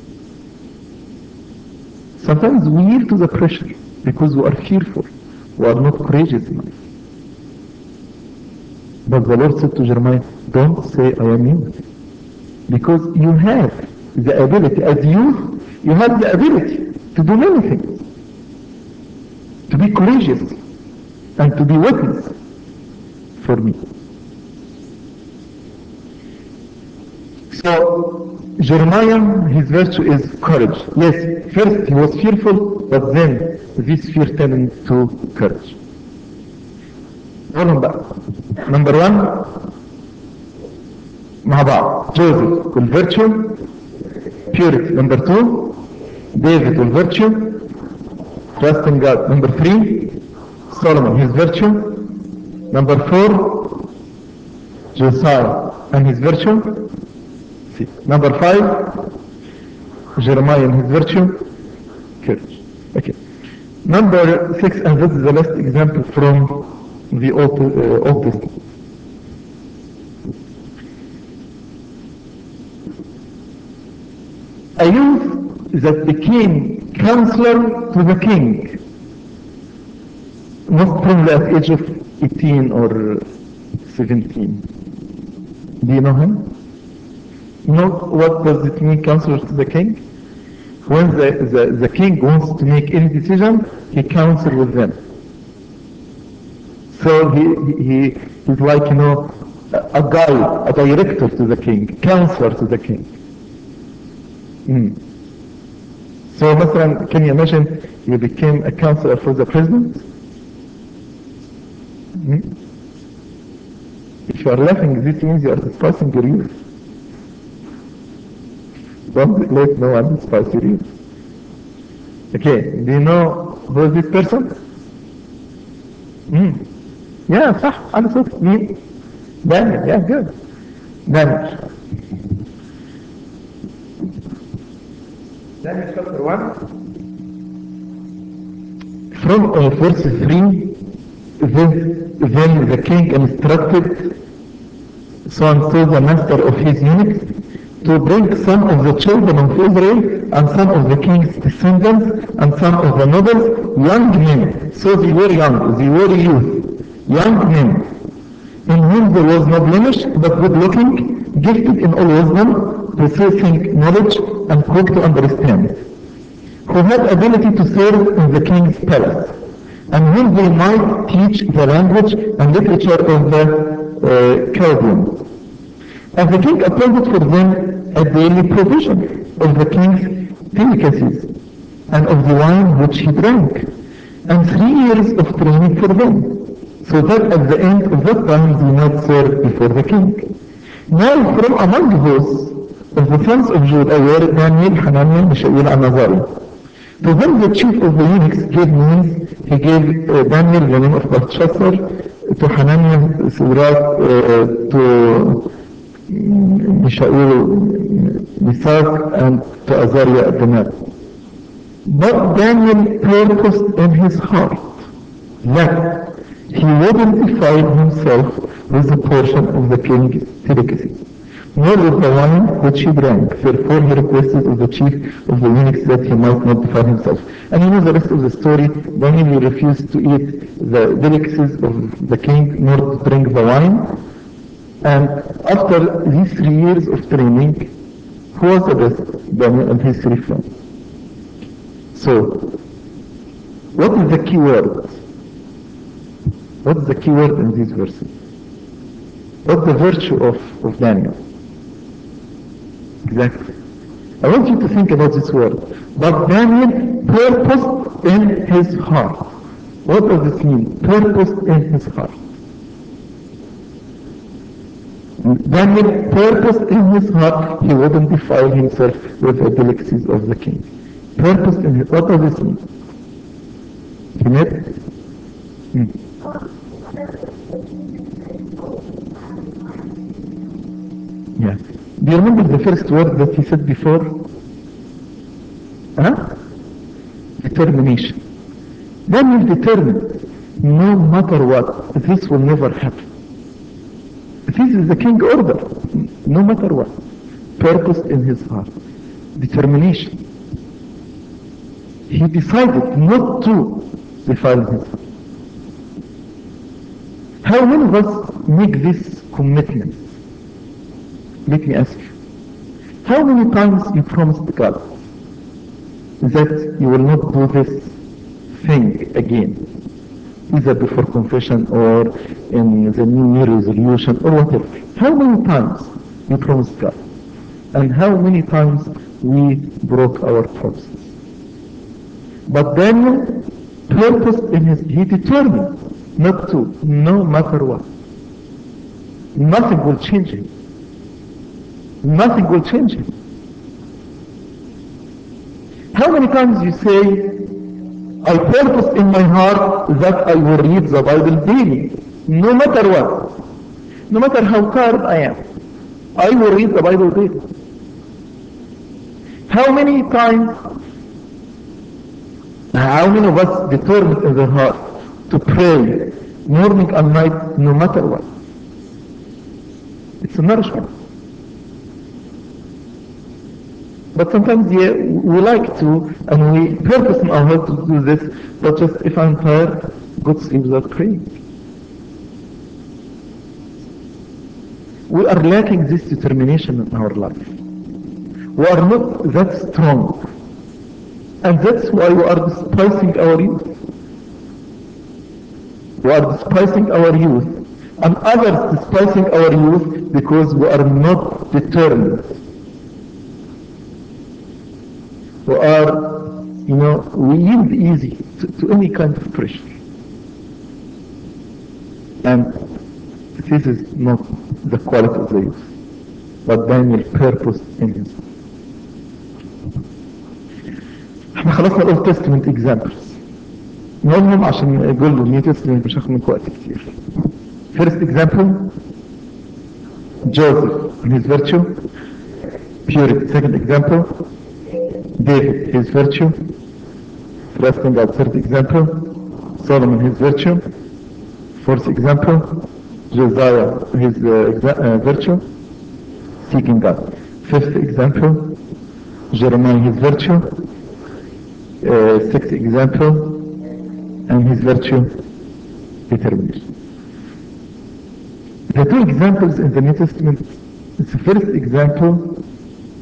Sometimes we yield to the pressure because we are fearful, we are not courageous enough. But the Lord said to Jeremiah, don't say I am you. Because you have the ability, as youth, you have the ability to do many things. To be courageous and to be witness for me. So, Jeremiah, his virtue is courage. Yes, first he was fearful, but then this fear turned into courage. Number one, مع بعض Joseph والvirtue purity. Number two, David والvirtue trust in God. Number three, Solomon, his virtue. Number four, Josiah and his virtue. Number five, Jeremiah and his virtue, courage. Okay. Number six, and this is the last example from the Old, uh, Old Testament. A youth that became counselor to the king, most probably at the age of eighteen or seventeen. Do you know him? You know what does it mean, counselor to the king? When the, the, the king wants to make any decision, he counsels with them. So he, he he's like, you know, a, a guide, a director to the king, counselor to the king. Mm. So, مثلا, can you imagine you became a counselor for the president? Mm. If you are laughing, this means you are despising your youth. Don't let no one despise your youth. Okay, do you know who is this person? Mm. Yeah, صح, أنا صوت مين? Daniel, yeah, good. Daniel. Daniel chapter one. From uh, verse three, then, then the king instructed so and so the master of his eunuchs to bring some of the children of Israel and some of the king's descendants and some of the nobles, young men. So they were young, they were youth, young men, in whom there was no blemish, but good looking, gifted in all wisdom, possessing knowledge and quick to understand, who had ability to serve in the king's palace, and whom they might teach the language and literature of the uh, Chaldeans. And the king appointed for them a daily provision of the king's delicacies and of the wine which he drank, and three years of training for them, so that at the end of that time they might serve before the king. Now from among those of the sons of Judah were Daniel, Hananiah, Mishael, and Azariah. To them the chief of the eunuchs gave names. He gave uh, Daniel the name of Belshazzar, to Hananiah, Sidrach, uh, to Mishael, Meshach, and to Azariah, Abednego. But Daniel purposed in his heart that he wouldn't defile himself with a portion of the king's delicacies, nor with the wine which he drank. Therefore he requested of the chief of the eunuchs that he might not defile himself. And you know the rest of the story. Daniel refused to eat the delicacies of the king, nor to drink the wine. And after these three years of training, who was the best? Daniel and his three friends. So, what is the key word? What is the key word in these verses? What's the virtue of, of Daniel? Exactly. I want you to think about this word. But Daniel purposed in his heart. What does this mean? Purposed in his heart. Daniel purposed in his heart he wouldn't defile himself with the delicacies of the king. Purposed in his, what does this mean? You know? Hmm. Yeah. Do you remember the first word that he said before? Huh? Determination. Daniel determined, no matter what, this will never happen. This is the king's order, no matter what. Purpose in his heart. Determination. He decided not to defile his heart. How many of us make this commitment? Let me ask you. How many times you promised God that you will not do this thing again, either before confession or in the New Year resolution or whatever? How many times you promised God? And how many times we broke our promises? But Daniel purposed in his, he determined not to, no matter what. Nothing will change him. Nothing will change him. How many times you say, I purpose in my heart that I will read the Bible daily, no matter what, no matter how tired I am, I will read the Bible daily. How many times, how many of us determined in their heart to pray morning and night, no matter what? It's a nourishment. But sometimes, yeah, we like to, and we purpose in our heart to do this, but just if I'm tired, good sleep without praying. We are lacking this determination in our life. We are not that strong. And that's why we are despising our youth. We are despising our youth. And others despising our youth because we are not determined. We are, you know, we yield easy to, to any kind of pressure. And this is not the quality of the youth. But Daniel purposed in his. احنا خلصنا الاولد تستمنت اكزامبلز. نقولهم عشان نقول النيو تستمنت مش هاخد منكم وقت كتير. First example, Joseph in his virtue, purity. Second example, David, his virtue. Trusting God. Third example, Solomon, his virtue. Fourth example, Josiah, his uh, uh, virtue, seeking God. Fifth example, Jeremiah, his virtue. Uh, sixth example, and his virtue, determination. The two examples in the New Testament, the first example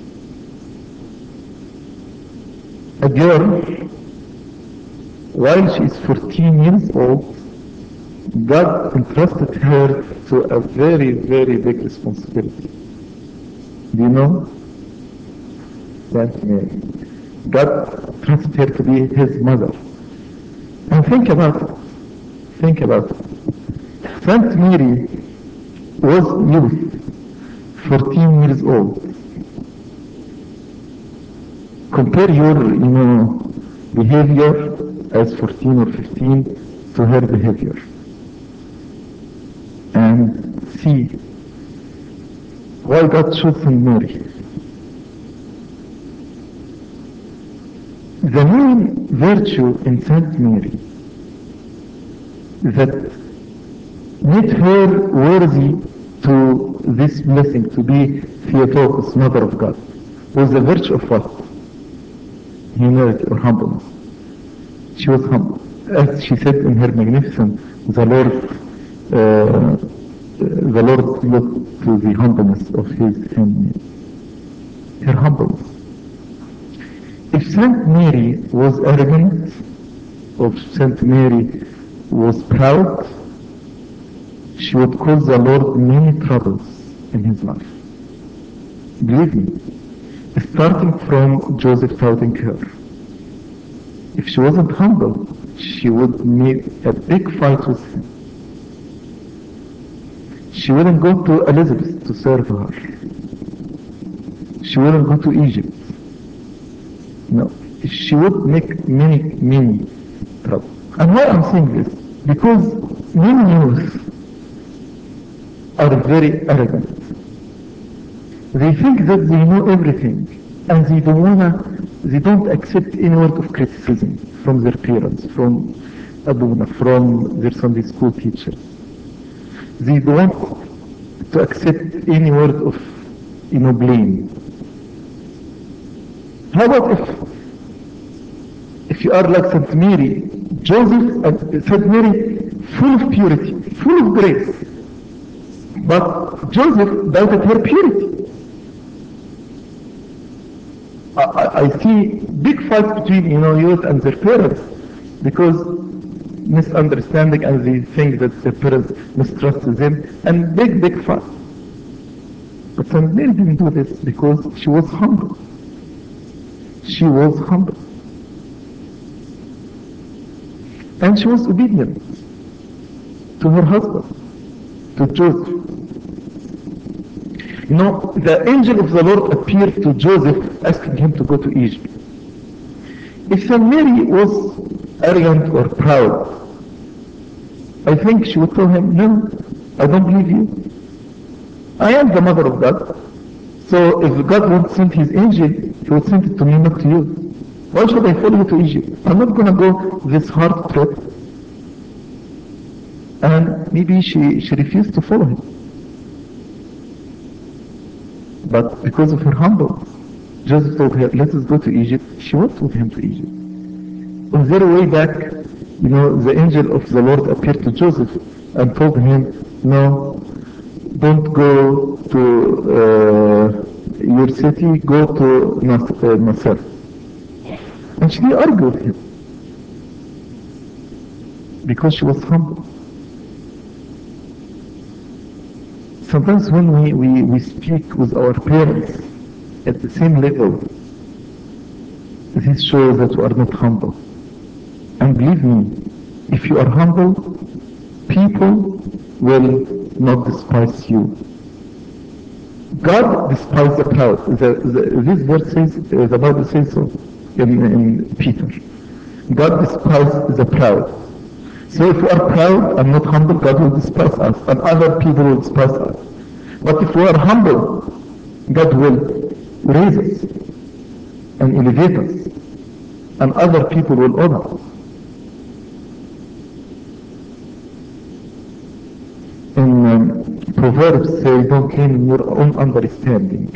a girl, while she is fourteen years old, God entrusted her to a very, very big responsibility. Do you know? Saint Mary. God trusted her to be his mother. And think about it. Think about it. Saint Mary was youth, fourteen years old. Compare your, you know, behavior as fourteen or fifteen to her behavior. And see why God chose Saint Mary. The main virtue in Saint Mary that made her worthy to this blessing, to be Theotokos, Mother of God, was the virtue of what? Humility or humbleness. She was humble. As she said in her Magnificent, the Lord, uh, the Lord looked to the humbleness of his handmaid. Her humbleness. If Saint Mary was arrogant, or Saint Mary was proud, she would cause the Lord many troubles in his life. Believe me, starting from Joseph doubting her. If she wasn't humble, she would meet a big fight with him. She wouldn't go to Elizabeth to serve her. She wouldn't go to Egypt. No, she would make many, many trouble. And why I'm saying this? Because many youth are very arrogant. They think that they know everything, and they don't wanna, they don't accept any word of criticism from their parents, from Abuna, from their Sunday school teachers. They don't want to accept any word of, you know, blame. How about if, if you are like Saint Mary, Joseph and Saint Mary, full of purity, full of grace, but Joseph doubted her purity. I, I, I see big fights between, you know, youth and their parents because misunderstanding, and they think that their parents mistrust them, and big, big fight. But Saint Mary didn't do this because she was humble. She was humble. And she was obedient to her husband, to Joseph. You know, the angel of the Lord appeared to Joseph asking him to go to Egypt. If Saint Mary was arrogant or proud, I think she would tell him, no, I don't believe you. I am the mother of God. So if God would send his angel, he would send it to me, not to you. Why should I follow you to Egypt? I'm not going to go this hard trip. And maybe she, she refused to follow him. But because of her humbleness, Joseph told her, let us go to Egypt. She went with him to Egypt. On their way back, you know, the angel of the Lord appeared to Joseph and told him, no, don't go to uh, your city, go to Nasser. And she argued with him because she was humble. Sometimes when we, we, we speak with our parents at the same level, this shows that we are not humble. And believe me, if you are humble, people will not despise you. God despises the proud. The, the, this verse says, uh, the Bible says so in, in Peter. God despises the proud. So if we are proud and not humble, God will despise us, and other people will despise us. But if we are humble, God will raise us and elevate us, and other people will honor us. In um, Proverbs say, don't lean on your own understanding.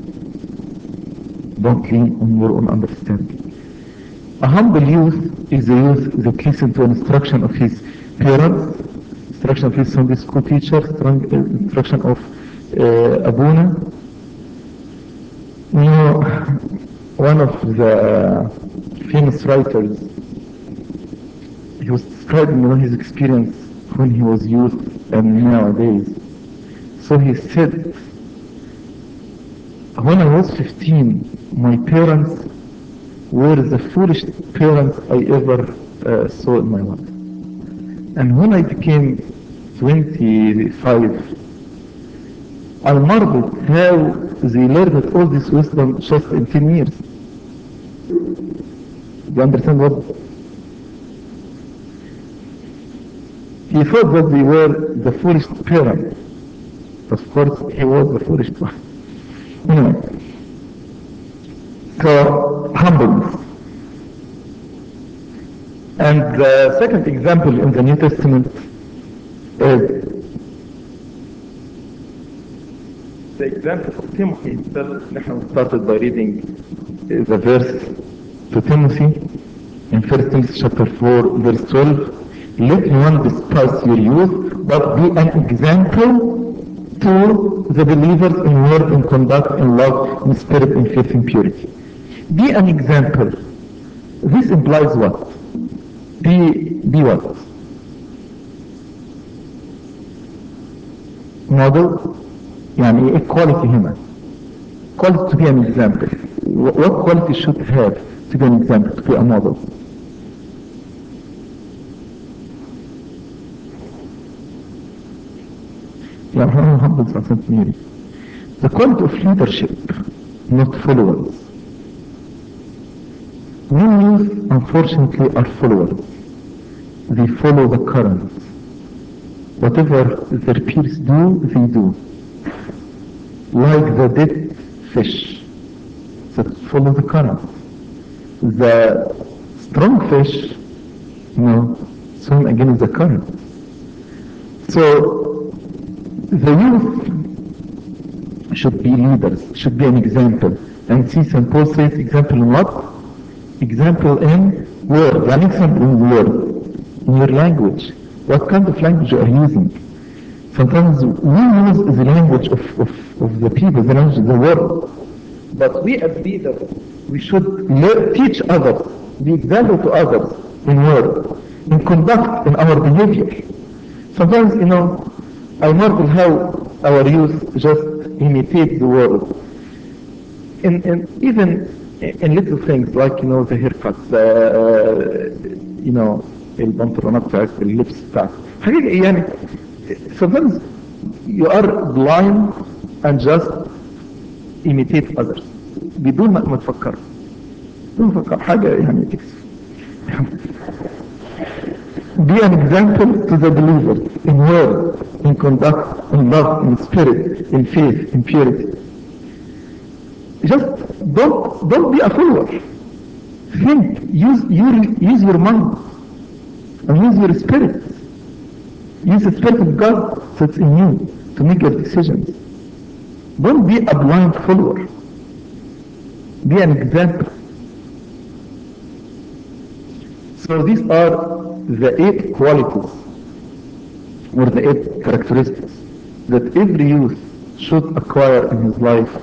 Don't lean on your own understanding. A humble youth is a youth that listens to instruction of his parents, instruction of his Sunday school teacher, instruction of uh, Abuna. You know, one of the famous writers, he was describing, you know, his experience when he was youth and nowadays. So he said, when I was fifteen, my parents were the foolishest parents I ever uh, saw in my life. And when I became twenty-five, I marveled how they learned all this wisdom just in ten years. You understand what? He thought that they were the foolish parent. Of course, he was the foolish one. Anyway, so humbleness. And the second example in the New Testament is the example of Timothy himself. We started by reading the verse to Timothy in First Timothy chapter four, verse twelve. Let no one despise your youth, but be an example to the believers in word, in conduct, in love, in spirit, in faith, in purity. Be an example. This implies what? Be, be what? Model. يعني ايه quality هنا? Quality to be an example. What quality should have to be an example, to be a model? Yeah, humble Saint Mary. The quality of leadership, not followers. Many youth, unfortunately, are followers. They follow the current. Whatever their peers do, they do. Like the dead fish that follow the current. The strong fish, you know, swim against the current. So the youth should be leaders, should be an example. And see, Saint Paul says example in what? Example in word. An example in word, in your language. What kind of language you are using? Sometimes we use the language of, of, of the people, the language of the world. But we as leaders, we should learn, teach others, be example to others in word, in conduct, in our behavior. Sometimes, you know, I marvel how our youth just imitate the world. In, in, even in little things like, you know, the haircuts, uh, you know, البنطلونات بتاعت اللبس بتاعت حقيقة يعني sometimes you are blind and just imitate others بدون ما ما تفكر بدون ما تفكر حاجة يعني تكسف. Be an example to the believers in word, in conduct, in love, in spirit, in faith, in purity. Just don't don't be a follower. Think, use your use your mind, and use your spirit. Use the spirit of God that's in you to make your decisions. Don't be a blind follower. Be an example. So these are the eight qualities or the eight characteristics that every youth should acquire in his life.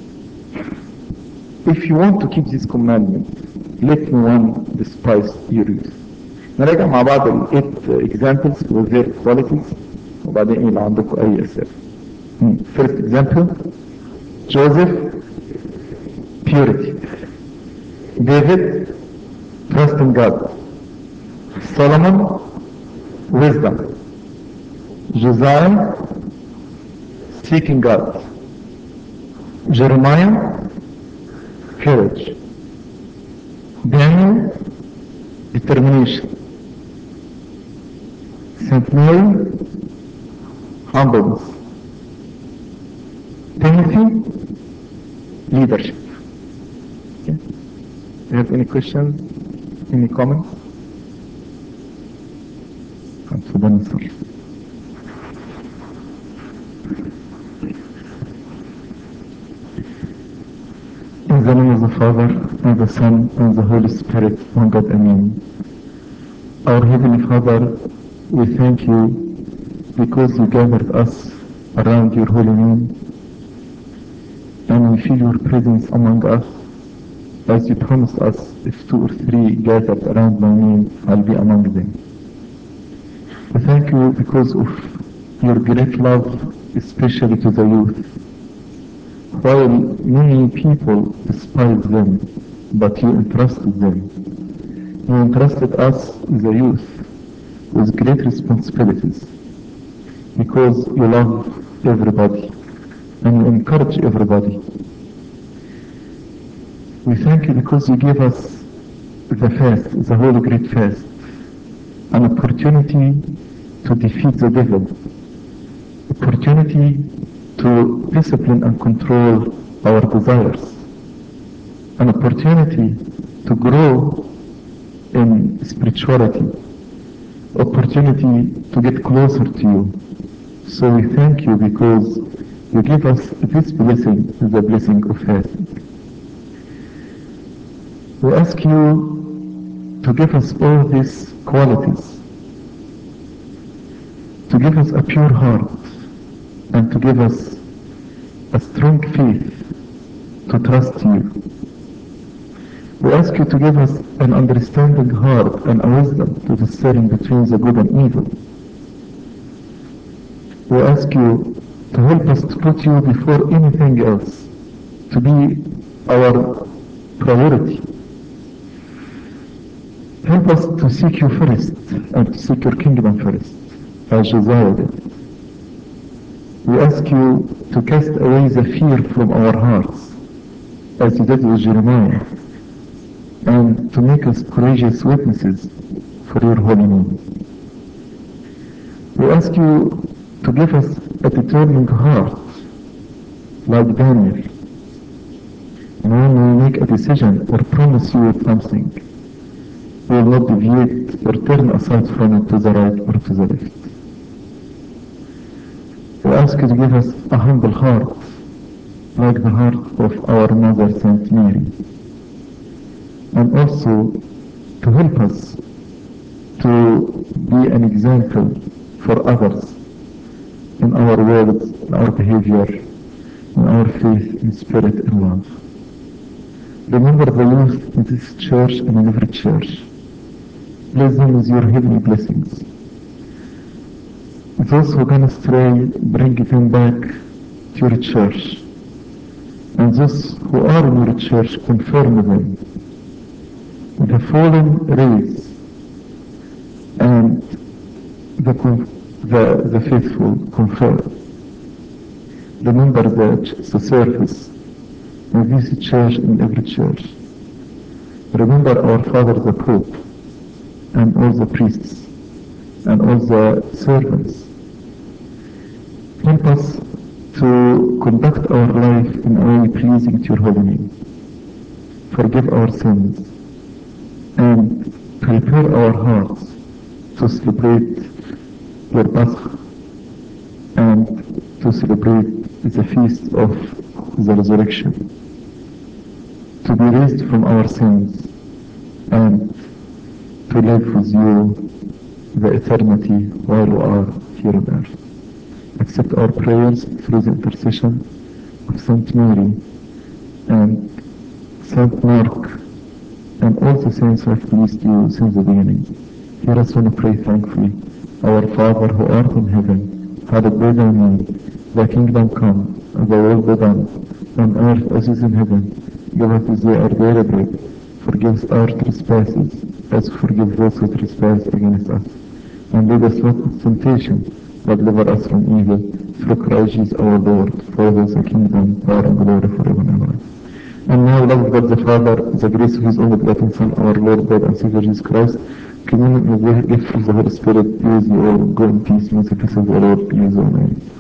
If you want to keep this commandment, let no one despise your youth. نراجع مع بعض ال eight examples with their qualities وبعدين ايه لو عندكم اي اسئله. First example, Joseph, purity. David, trust in God. Solomon, wisdom. Josiah, seeking God. Jeremiah, courage. Daniel, determination. Saint Mary, humbleness. Timothy, leadership. Okay. Do you have any questions? Any comments? In the name of the Father, and the Son, and the Holy Spirit, one God, Amen. Our Heavenly Father, we thank you because you gathered us around your holy name, and we feel your presence among us as you promised us if two or three gathered around my name, I'll be among them. We thank you because of your great love, especially to the youth. While many people despise them, but you entrusted them. You entrusted us, the youth, with great responsibilities because you love everybody and you encourage everybody. We thank you because you gave us the fast, the Holy Great Fast, an opportunity to defeat the devil, opportunity to discipline and control our desires, an opportunity to grow in spirituality, opportunity to get closer to you. So we thank you because you give us this blessing, the blessing of fasting. We ask you to give us all these qualities, to give us a pure heart, and to give us a strong faith to trust you. We ask you to give us an understanding heart and a wisdom to discern between the good and evil. We ask you to help us to put you before anything else, to be our priority. Help us to seek you first and to seek your kingdom first, as Josiah did. We ask you to cast away the fear from our hearts, as you did with Jeremiah, and to make us courageous witnesses for your holy name. We ask you to give us a determined heart, like Daniel. And when we make a decision or promise you with something, we will not deviate or turn aside from it to the right or to the left. We ask you to give us a humble heart, like the heart of our Mother Saint Mary, and also to help us to be an example for others in our words, in our behavior, in our faith, in spirit, and love. Remember the youth in this church and in every church. Bless them with your heavenly blessings. Those who can stray, bring them back to your church. And those who are in your church, confirm them. The fallen raise and the, the, the faithful confirm. Remember the, the service in this church and every church. Remember our Father the Pope and all the priests and all the servants. Help us to conduct our life in a way pleasing to your holy name. Forgive our sins and prepare our hearts to celebrate your Pascha and to celebrate the feast of the resurrection, to be raised from our sins and to live with you the eternity while we are here on earth. Accept our prayers through the intercession of Saint Mary and Saint Mark and all the saints who have pleased you since the beginning. Hear us when we pray thankfully. Our Father who art in heaven, hallowed be thy name. Thy kingdom come, and thy will be done, on earth as is in heaven. Give us this day our daily bread. Forgive us our trespasses, as we forgive those who trespass against us. And lead us not into temptation, but deliver us from evil. Through Christ Jesus our Lord, for thine is the kingdom, power, and glory forever and ever. And now, love God the Father, the grace of His only begotten Son, our Lord God and Savior Jesus Christ, communion with the gift of the Holy Spirit, be with you all. Go in peace, may the peace of the Lord be with you. Amen.